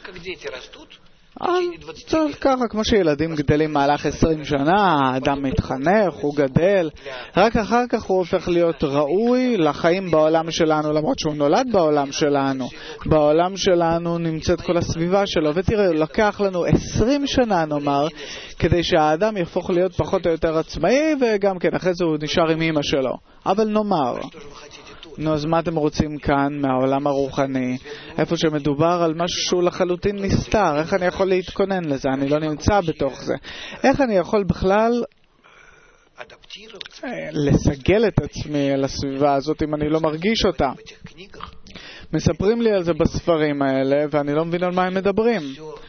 צריך ככה, כמו שילדים גדלים מהלך 20 שנה, האדם מתחנך, הוא גדל, רק אחר כך הוא הופך להיות ראוי לחיים בעולם שלנו, למרות שהוא נולד בעולם שלנו. בעולם שלנו נמצאת כל הסביבה שלו, ותראה, לקח לנו 20 שנה נאמר, כדי שהאדם יהפוך להיות פחות או יותר עצמאי, וגם כן, אחרי זה הוא נשאר עם אמא שלו. אבל נאמר, אז מה אתם רוצים כאן מהעולם הרוחני, איפה שמדובר על משהו שהוא לחלוטין נסתר? איך אני יכול להתכונן לזה? אני לא נמצא בתוך זה. איך אני יכול בכלל לסגל את עצמי לסביבה הזאת אם אני לא מרגיש אותה? מספרים לי על זה בספרים האלה, ואני לא מבין על מה הם מדברים.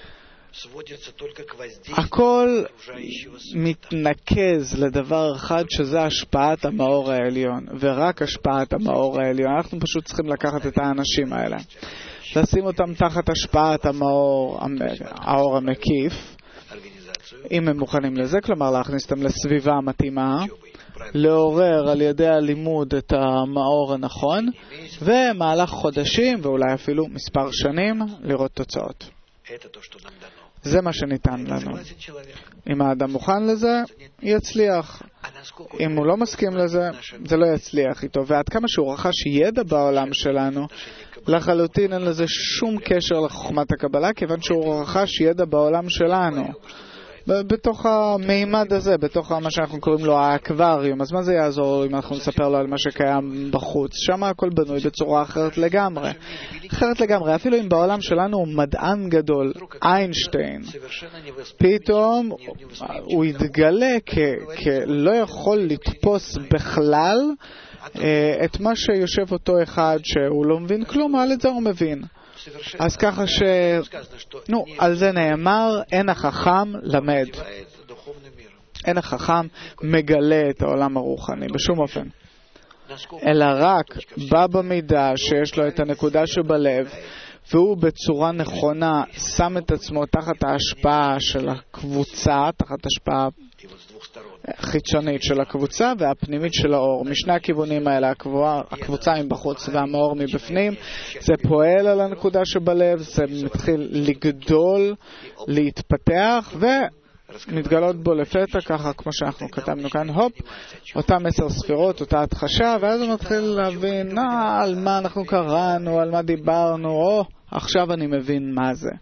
הכל מתנקז לדבר אחד, שזה השפעת המאור העליון, ורק השפעת המאור העליון. אנחנו פשוט צריכים לקחת את האנשים האלה לשים אותם תחת השפעת האור המקיף, אם הם מוכנים לזה, כלומר להכניס אותם לסביבה המתאימה, לעורר על ידי הלימוד את המאור הנכון, ומהלך חודשים ואולי אפילו מספר שנים לראות תוצאות. זה מה שניתן לנו. אם האדם מוכן לזה, יצליח. אם הוא לא מסכים לזה, זה לא יצליח איתו. ועד כמה שהוא רכש ידע בעולם שלנו, לחלוטין אין לזה שום קשר לחוכמת הקבלה, כיוון שהוא רכש ידע בעולם שלנו. בתוך המימד הזה, בתוך מה שאנחנו קוראים לו האקווריום. אז מה זה יעזור אם אנחנו נספר לו על מה שקיים בחוץ? שם הכל בנוי בצורה אחרת לגמרי. אחרת לגמרי. אפילו אם בעולם שלנו הוא מדען גדול, איינשטיין, פתאום הוא יתגלה כלא יכול לתפוס בכלל את מה שיושב אותו אחד שהוא לא מבין כלום, על את זה הוא מבין. אז ככה על זה נאמר, אין החכם למד. אין החכם מגלה את העולם הרוחני, בשום אופן. אלא רק בא במידה שיש לו את הנקודה שבלב, והוא בצורה נכונה שם את עצמו תחת ההשפעה של הקבוצה, תחת השפעה חיצונית של הקבוצה והפנימית של האור. משני הכיוונים האלה, הקבוצה מבחוץ והמאור מבפנים, זה פועל על הנקודה שבלב, זה מתחיל לגדול, להתפתח ומתגלות בו לפתע, ככה כמו שאנחנו כתבנו כאן, הופ, אותם 10 ספירות, אותה התחשה, ואז הוא מתחיל להבין על מה אנחנו קראנו, על מה דיברנו, עכשיו אני מבין מה זה.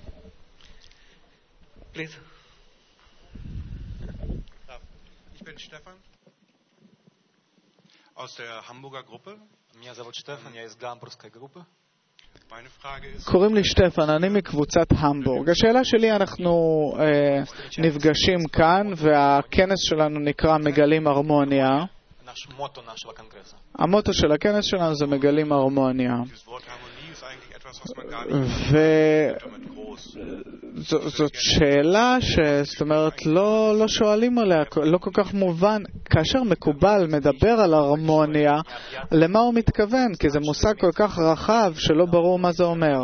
Stefan aus der Hamburger Gruppe. Меня зовут Stefan, я из Гамбургской группы.
קוראים לי שטפן, אני מקבוצת המבורג. השאלה שלי, אנחנו נפגשים כאן והכנס שלנו נקרא מגלים הרמוניה. המוטו של הכנס שלנו זה מגלים הרמוניה. וזאת שאלה זאת אומרת לא שואלים עליה, לא כל כך מובן. כאשר מקובל מדבר על הרמוניה, למה הוא מתכוון? כי זה מושג כל כך רחב שלא ברור מה זה אומר.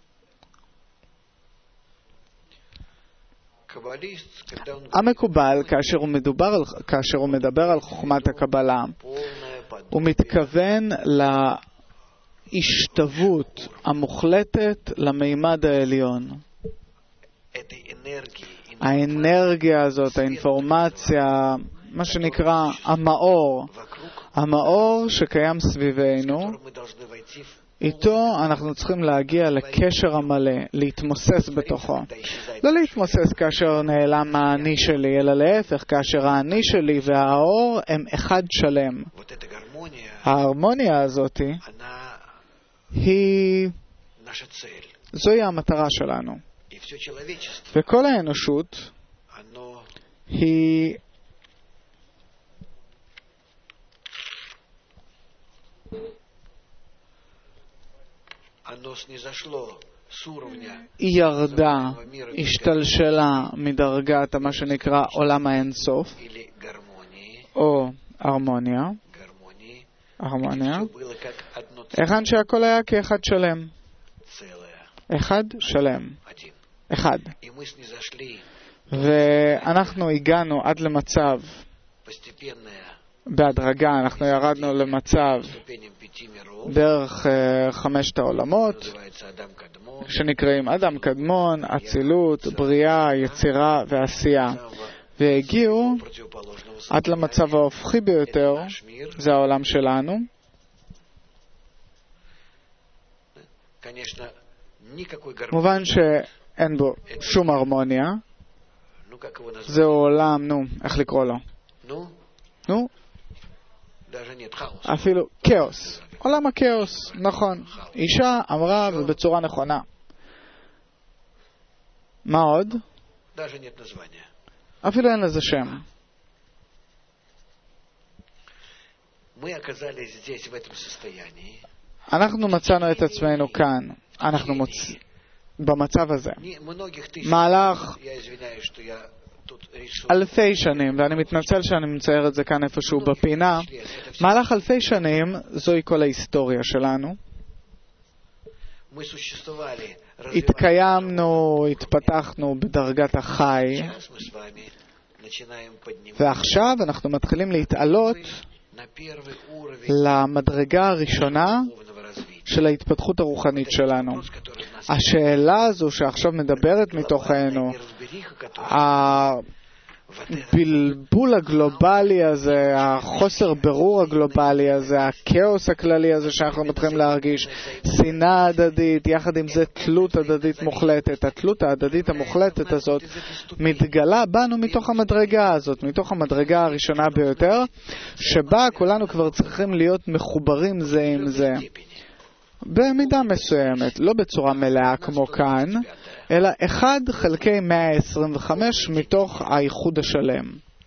המקובל, כאשר הוא מדבר על חוכמת הקבלה, הוא מתכוון להשתוות המוחלטת למימד העליון. האנרגיה הזאת, האינפורמציה, מה שנקרא המאור שקיים סביבנו, איתו אנחנו צריכים להגיע לקשר המלא, להתמוסס בתוכו. לא להתמוסס כאשר נעלם האני שלי, אלא להפך, כאשר האני שלי והאור הם אחד שלם. ההרמוניה הזאת זוהי המטרה שלנו. וכל האנושות היא היא ירדה, השתלשלה מדרגת מה שנקרא עולם האינסוף, או הרמוניה, היכן שהכל היה כאחד שלם. אחד שלם. אחד. ואנחנו הגענו עד למצב, בהדרגה אנחנו ירדנו למצב דרך 5 העולמות שנקראים אדם קדמון, אצילות, בריאה, יצירה ועשייה, והגיעו עד למצב ההופכי ביותר, זה העולם שלנו. מובן שאין בו שום הרמוניה, זה עולם, איך לקרוא לו? אפילו כאוס, עולם הכאוס, נכון. אישה אמרה ובצורה נכונה. מה עוד? אפילו אין לזה שם. אנחנו מצאנו את עצמנו כאן, אנחנו במצב הזה מהלך אלפי שנים, ואני מתנצל שאני מצייר את זה כאן איפשהו בפינה. מהלך אלפי שנים, זוהי כל ההיסטוריה שלנו. התקיימנו, התפתחנו בדרגת החי, ועכשיו אנחנו מתחילים להתעלות למדרגה הראשונה של ההתפתחות הרוחנית שלנו. השאלה הזו שעכשיו מדברת מתוכנו, הבלבול הגלובלי הזה, החוסר ברור הגלובלי הזה, הכאוס הכללי הזה שאנחנו מתחילים להרגיש, שנאה הדדית, יחד עם זה תלות הדדית מוחלטת. התלות ההדדית המוחלטת הזאת מתגלה בנו מתוך המדרגה הזאת, מתוך המדרגה הראשונה ביותר, שבה כולנו כבר צריכים להיות מחוברים זה עם זה. במידה מסוימת, לא בצורה מלאה כמו כאן, אלא 1/125 מתוך האיחוד השלם.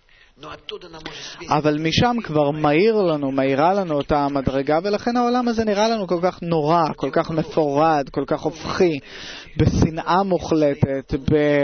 אבל משם כבר מאירה לנו אותה המדרגה, ולכן העולם הזה נראה לנו כל כך נורא, כל כך מפורד, כל כך הופכי, בשנאה מוחלטת,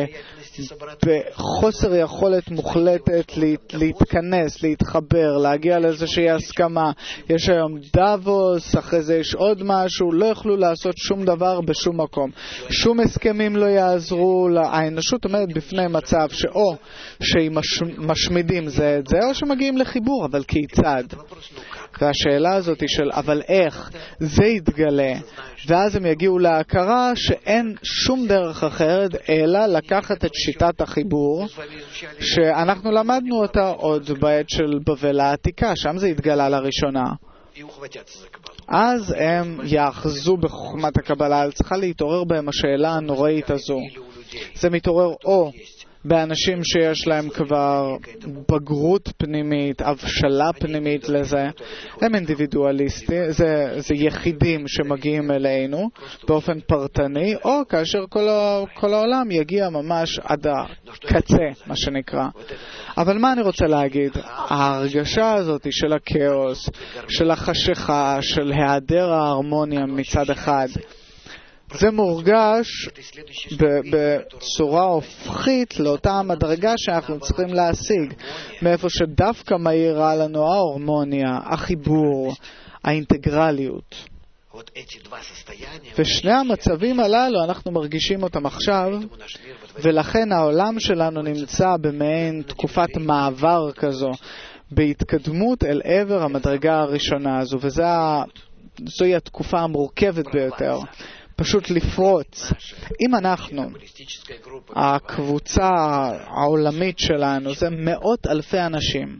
בחוסר יכולת מוחלטת להתכנס, להתחבר, להגיע לאיזושהי הסכמה. יש היום דאבוס, אחרי זה יש עוד משהו, לא יכלו לעשות שום דבר בשום מקום. שום הסכמים לא יעזרו, האנושות עומדת בפני מצב שאו שהיא משמידים זה את זה, או שמגיעים לחיבור, אבל כיצד? והשאלה הזאת היא של אבל איך זה יתגלה, ואז הם יגיעו להכרה שאין שום דרך אחרת אלא לקחת את שיטת החיבור שאנחנו למדנו אותה עוד בעת של בבל העתיקה, שם זה התגלה לראשונה. אז הם יאחזו בחוכמת הקבלה, צריכה להתעורר בהם השאלה הנוראית הזו. זה מתעורר או באנשים שיש להם כבר בגרות פנימית, הבשלה פנימית לזה, הם אינדיבידואליסטים, זה יחידים שמגיעים אלינו באופן פרטני, או כאשר כל העולם יגיע ממש עד הקצה, מה שנקרא. אבל מה אני רוצה להגיד? ההרגשה הזאת של הכאוס, של החשיכה, של היעדר ההרמוניה מצד אחד, זה מורגש בצורה הופכית לאותה המדרגה שאנחנו צריכים להשיג, מאיפה שדווקא מאירה לנו ההרמוניה, החיבור, האינטגרליות. ושני המצבים הללו אנחנו מרגישים אותם עכשיו, ולכן העולם שלנו נמצא במעין תקופת מעבר כזו, בהתקדמות אל עבר המדרגה הראשונה הזו, וזוהי התקופה המורכבת ביותר. פשוט לפרוץ. אם אנחנו, הקבוצה העולמית שלנו, זה מאות אלפי אנשים,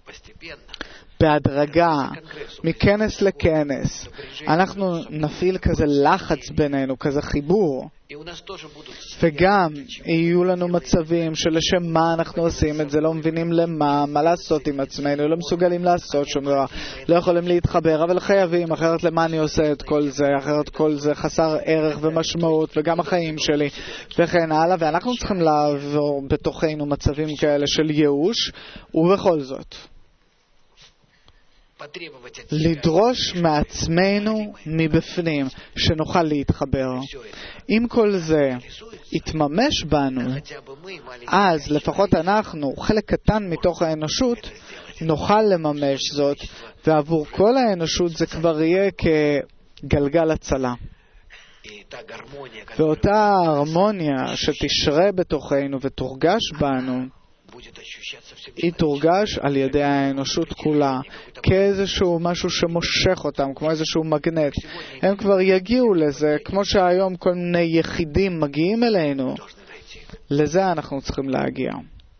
בהדרגה, מכנס לכנס, אנחנו נפעיל כזה לחץ בינינו, כזה חיבור. וגם יהיו לנו מצבים שלשם מה אנחנו עושים את זה, לא מבינים מה לעשות עם עצמנו, לא מסוגלים לעשות שום דבר, לא יכולים להתחבר, אבל חייבים, אחרת למה אני עושה את כל זה, אחרת כל זה חסר ערך ומשמעות, וגם החיים שלי, וכן הלאה, ואנחנו צריכים לעבור בתוכנו מצבים כאלה של ייאוש, ובכל זאת לדרוש מעצמנו מבפנים שנוכל להתחבר. אם כל זה יתממש בנו, אז לפחות אנחנו, חלק קטן מתוך האנושות, נוכל לממש זאת, ועבור כל האנושות זה כבר יהיה כגלגל הצלה. ואותה הרמוניה שתשרה בתוכנו ותורגש בנו, היא תורגש על ידי האנושות כולה כאיזשהו משהו שמושך אותם, כמו איזשהו מגנט. הם כבר יגיעו לזה, כמו שהיום כל מיני יחידים מגיעים אלינו. לזה אנחנו צריכים להגיע.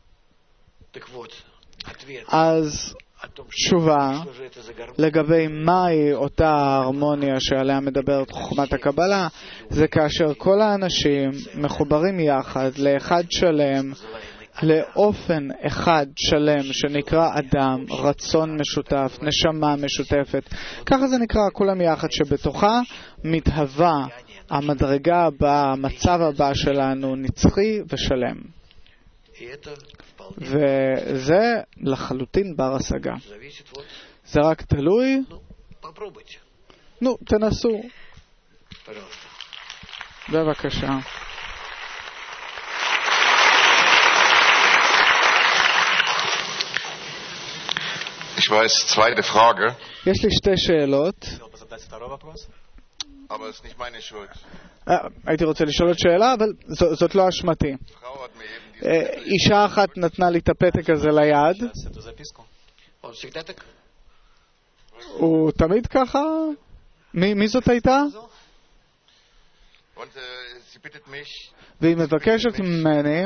אז תשובה לגבי מהי אותה הרמוניה שעליה מדברת חוכמת הקבלה, זה כאשר כל האנשים מחוברים יחד לאחד שלם, לאופן אחד שלם שנקרא אדם, רצון משותף, נשמה משותפת. ככה זה נקרא, כולם יחד, שבתוכה מתהווה המדרגה הבאה, המצב הבא שלנו, נצחי ושלם. וזה לחלוטין בר השגה. זה רק תלוי. תנסו. בבקשה.
Ich weiß, zweite Frage.
יש לי שתי שאלות.
Aber es ist nicht meine Schuld.
הייתי רוצה לשאול את שאלה, אבל זאת לא אשמתי. אישה אחת נתנה לי את הפתק הזה ליד. הוא תמיד ככה? מי זאת הייתה? והיא מבקשת ממני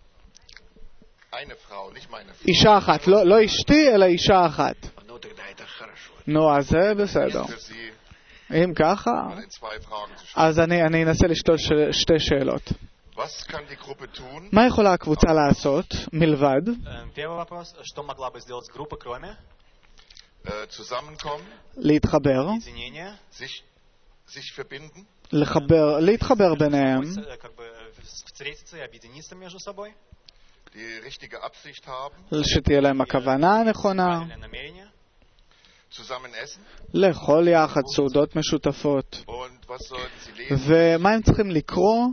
אישה אחת, לא אשתי אלא אישה אחת. נו, אז זה בסדר. אם ככה, אז אני אנסה לשאול שתי שאלות. מה יכולה הקבוצה לעשות מלבד להתחבר, להתחבר ביניהם, שתהיה להם הכוונה הנכונה, לאכול יחד סעודות משותפות. ומה הם צריכים לקרוא?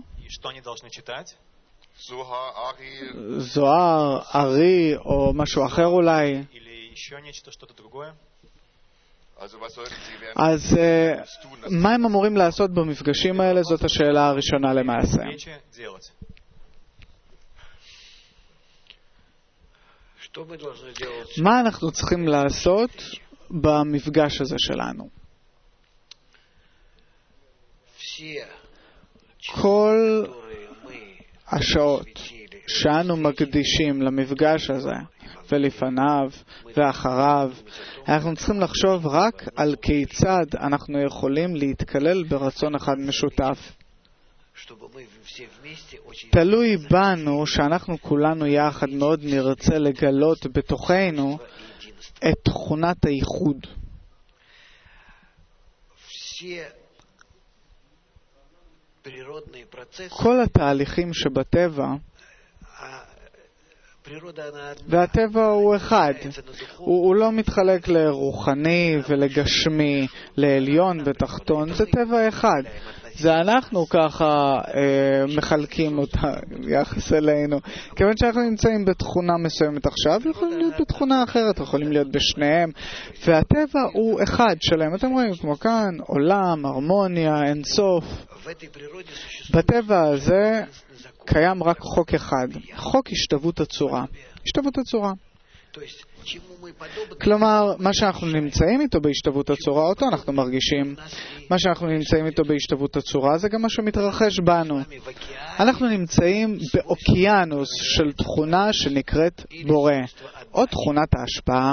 זוהר, ארי או משהו אחר אולי. אז מה הם אמורים לעשות במפגשים האלה? זאת השאלה הראשונה למעשה. מה אנחנו צריכים לעשות במפגש הזה שלנו? כל השעות שאנו מקדישים למפגש הזה ולפניו ואחריו, אנחנו צריכים לחשוב רק על כיצד אנחנו יכולים להתקלל ברצון אחד משותף. תלוי בנו שאנחנו כולנו יחד מאוד נרצה לגלות בתוכנו את תכונת הייחוד. כל התהליכים שבטבע, והטבע הוא אחד, הוא לא מתחלק לרוחני ולגשמי, לעליון ותחתון, זה טבע אחד. זה אנחנו ככה מחלקים אותה יחס אלינו. כיוון שאנחנו נמצאים בתכונה מסוימת עכשיו, יכולים להיות בתכונה אחרת, יכולים להיות בשניהם. והטבע הוא אחד שלהם. אתם רואים כמו כאן, עולם, הרמוניה, אינסוף. בטבע הזה קיים רק חוק אחד, חוק השתוות הצורה. השתוות הצורה. כלומר, מה שאנחנו נמצאים איתו בהשתוות הצורה, אותו אנחנו מרגישים. מה שאנחנו נמצאים איתו בהשתוות הצורה, זה גם מה שמתרחש בנו. אנחנו נמצאים באוקיינוס של תכונה שנקראת בורא, או תכונת ההשפעה.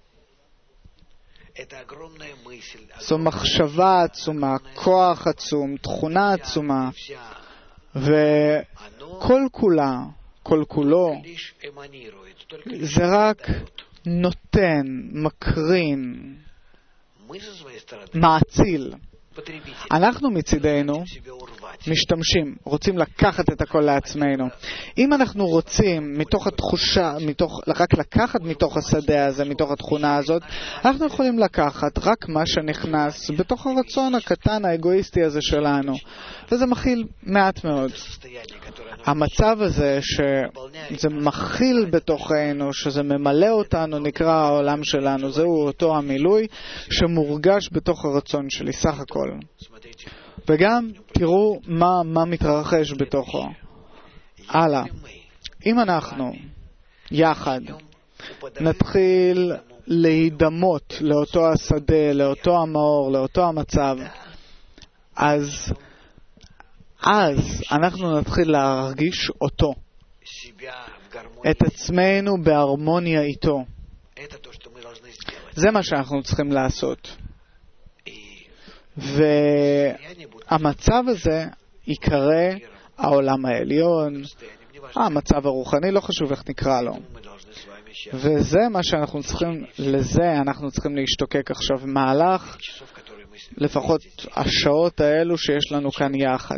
זו מחשבה עצומה, כוח עצום, תכונה עצומה, וכל כולה, כל כולו, זה רק נותן, מקרין, מעציל. אנחנו מצידנו משתמשים, רוצים לקחת את הכל לעצמנו. אם אנחנו רוצים מתוך התחושה, רק לקחת מתוך השדה הזה, מתוך התכונה הזאת, אנחנו יכולים לקחת רק מה שנכנס בתוך הרצון הקטן האגואיסטי הזה שלנו. וזה מכיל מעט מאוד. המצב הזה שזה מכיל בתוכנו, שזה ממלא אותנו, נקרא העולם שלנו. זהו אותו המילוי שמורגש בתוך הרצון שלי, סך הכל. וגם תראו מה מתרחש בתוכו. הלאה. אם אנחנו יחד נתחיל להידמות לאותו השדה, לאותו המאור, לאותו המצב, אז אנחנו נתחיל להרגיש אותו, את עצמנו בהרמוניה איתו. זה מה שאנחנו צריכים לעשות. והמצב הזה יקרא העולם העליון, המצב הרוחני, לא חשוב איך נקרא לו. וזה מה שאנחנו צריכים, לזה אנחנו צריכים להשתוקק עכשיו מהלך, לפחות השעות האלו שיש לנו כאן יחד.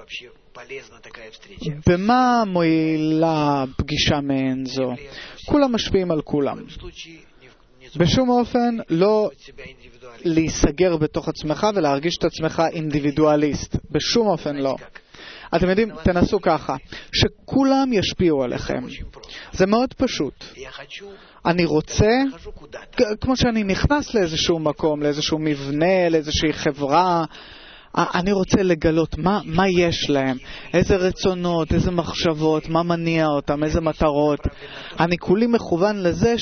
במה מועילה פגישה מעין זו? כולם משפיעים על כולם. בשום אופן לא להיסגר בתוך עצמך ולהרגיש את עצמך אינדיבידואליסט. בשום אופן לא. אתם יודעים, תנסו ככה, שכולם ישפיעו עליכם. זה מאוד פשוט. אני רוצה, כמו שאני נכנס לאיזשהו מקום, לאיזשהו מבנה, לאיזושהי חברה, אני רוצה לגלות מה יש להם, איזה רצונות, איזה מחשבות, מה מניע אותם, איזה מטרות. אני כולי מכוון לזה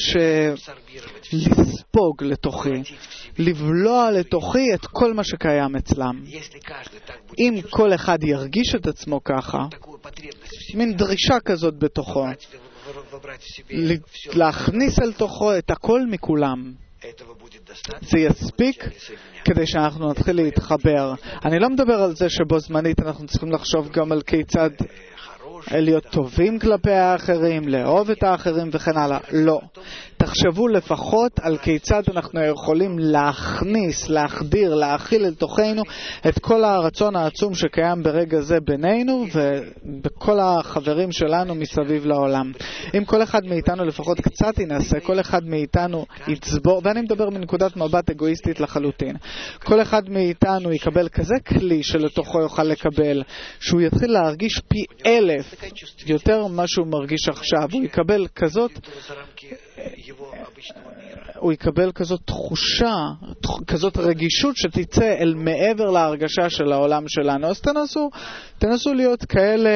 לספוג לתוכי, לבלוע לתוכי את כל מה שקיים אצלם. אם כל אחד ירגיש את עצמו ככה, מין דרישה כזאת בתוכו, להכניס אל תוכו את הכל מכולם, זה יספיק כדי שאנחנו נתחיל להתחבר. אני לא מדבר על זה שבו זמנית אנחנו צריכים לחשוב גם על כיצד להיות טובים כלפי האחרים, לאהוב את האחרים וכן הלאה. לא. תחשבו לפחות על כיצד אנחנו יכולים להכניס, להחדיר, להכיל אל תוכנו את כל הרצון העצום שקיים ברגע זה בינינו ובכל החברים שלנו מסביב לעולם. אם כל אחד מאיתנו לפחות קצת ינסה, כל אחד מאיתנו יצבור, ואני מדבר מנקודת מבט אגואיסטית לחלוטין, כל אחד מאיתנו יקבל כזה כלי שלתוכו יוכל לקבל, שהוא יתחיל להרגיש פי 1000 יותר ממה שהוא מרגיש עכשיו. הוא יקבל כזאת תחושה, כזאת רגישות שתצא אל מעבר להרגשה של העולם שלנו. אז תנסו להיות כאלה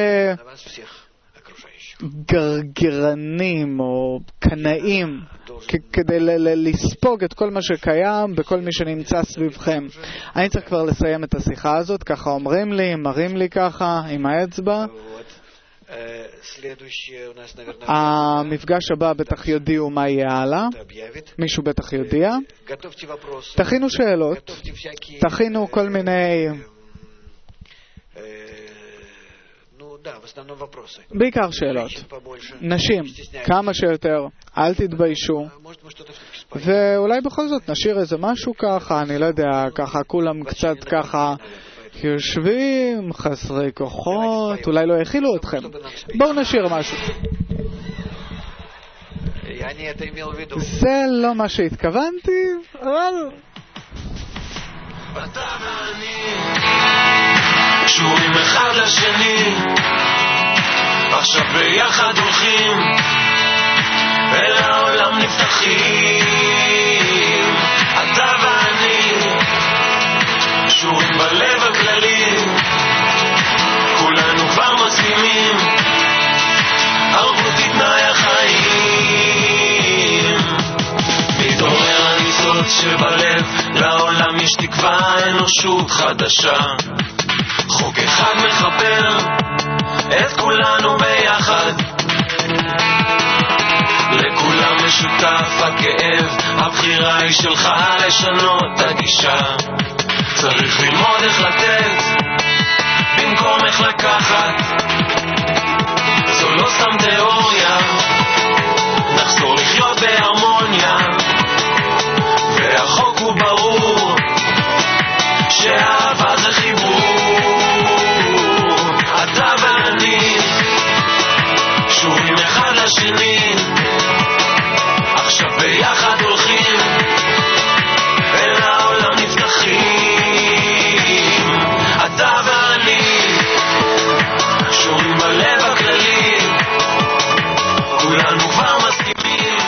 גרגרנים או קנאים כדי לספוג את כל מה שקיים בכל מי שנמצא סביבכם. אני צריך כבר לסיים את השיחה הזאת, ככה אומרים לי, מראים לי ככה עם האצבע. המפגש הבא בטח יודיעו מה יהיה הלאה. מישהו בטח יודיע. תכינו שאלות, תכינו כל מיני, בעיקר שאלות. נשים, כמה שיותר, אל תתביישו. ואולי בכל זאת נשאיר איזה משהו ככה, אני לא יודע, ככה כולם קצת ככה יושבים, חסרי כוחות, אולי לא הכילו אתכם. בואו נשאיר משהו. זה לא מה שהתכוונתי, אבל
אתה ואני קשורים אחד לשני, עכשיו ביחד הולכים אל העולם נפתחים. אתה ואני קשורים בלב הכללי, כולנו כבר מסכימים, ערבות היא תנאי החיים. מתעורר הניצוץ שבלב, לעולם יש תקווה, אנושות חדשה, חוק אחד מחבר את כולנו ביחד, לכולם משותף הכאב, הבחירה היא שלך לשנות את הגישה. צריך ללמוד איך לתת במקום איך לקחת, זו לא סתם תיאוריה, נחזור לחיות בהרמוניה, והחוק הוא ברור שאהבה זה חיבור. אתה ואני קשורים אחד לשני, עכשיו ביחד הולכים אל העולם נפתחים. אתה ואני קשורים בלב הכללי, כולנו כבר מסכימים,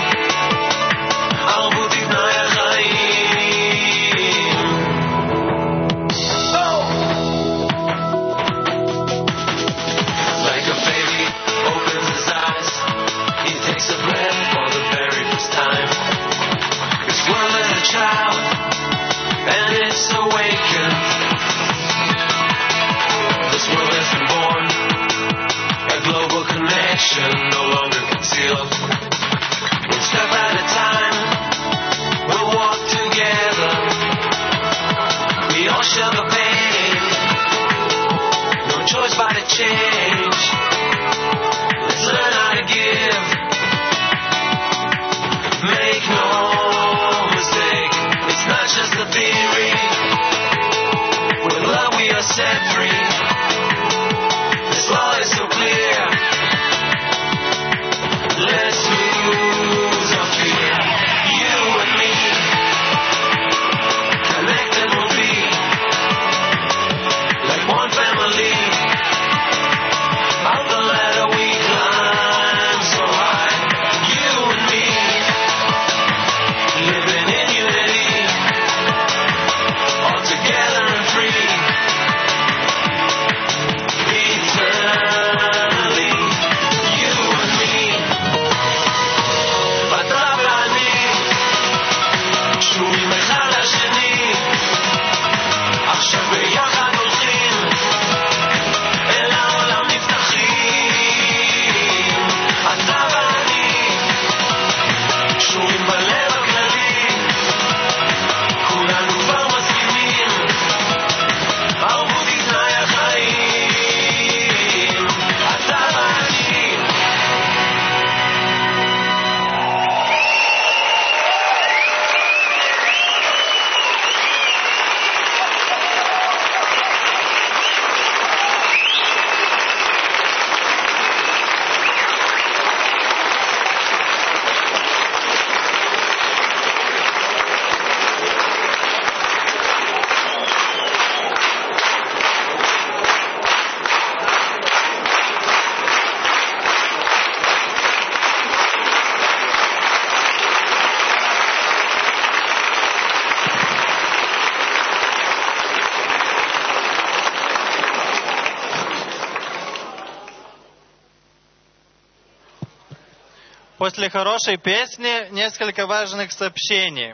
После хорошей песни несколько важных сообщений.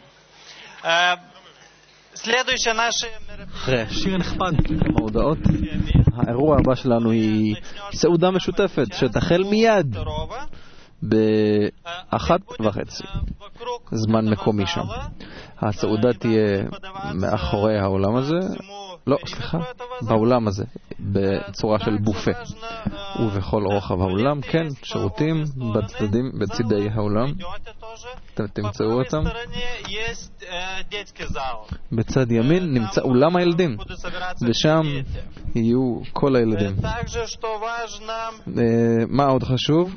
Следующее наше
אחרי שיר נחמד, ההודעות, האירוע הבא שלנו היא סעודה משותפת שתחל מיד ב-1:30 זמן מקומי שם. הסעודה תהיה מאחורי העולם הזה, לא, סליחה, באולם הזה, בצורה של בופה. ובכל רוחב העולם, כן, שירותים בצדדים, בצדי העולם. אתם תמצאו אותם. בצד ימין נמצא אולם הילדים, ושם יהיו כל הילדים. מה עוד חשוב?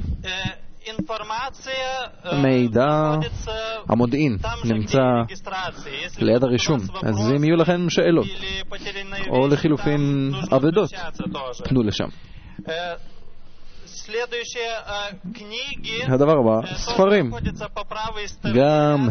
מידע, המודיעין נמצא ליד הרישום, אז אם יהיו לכם שאלות או לחילופין עבודות, פנו לשם. הדבר הבא, ספרים, גם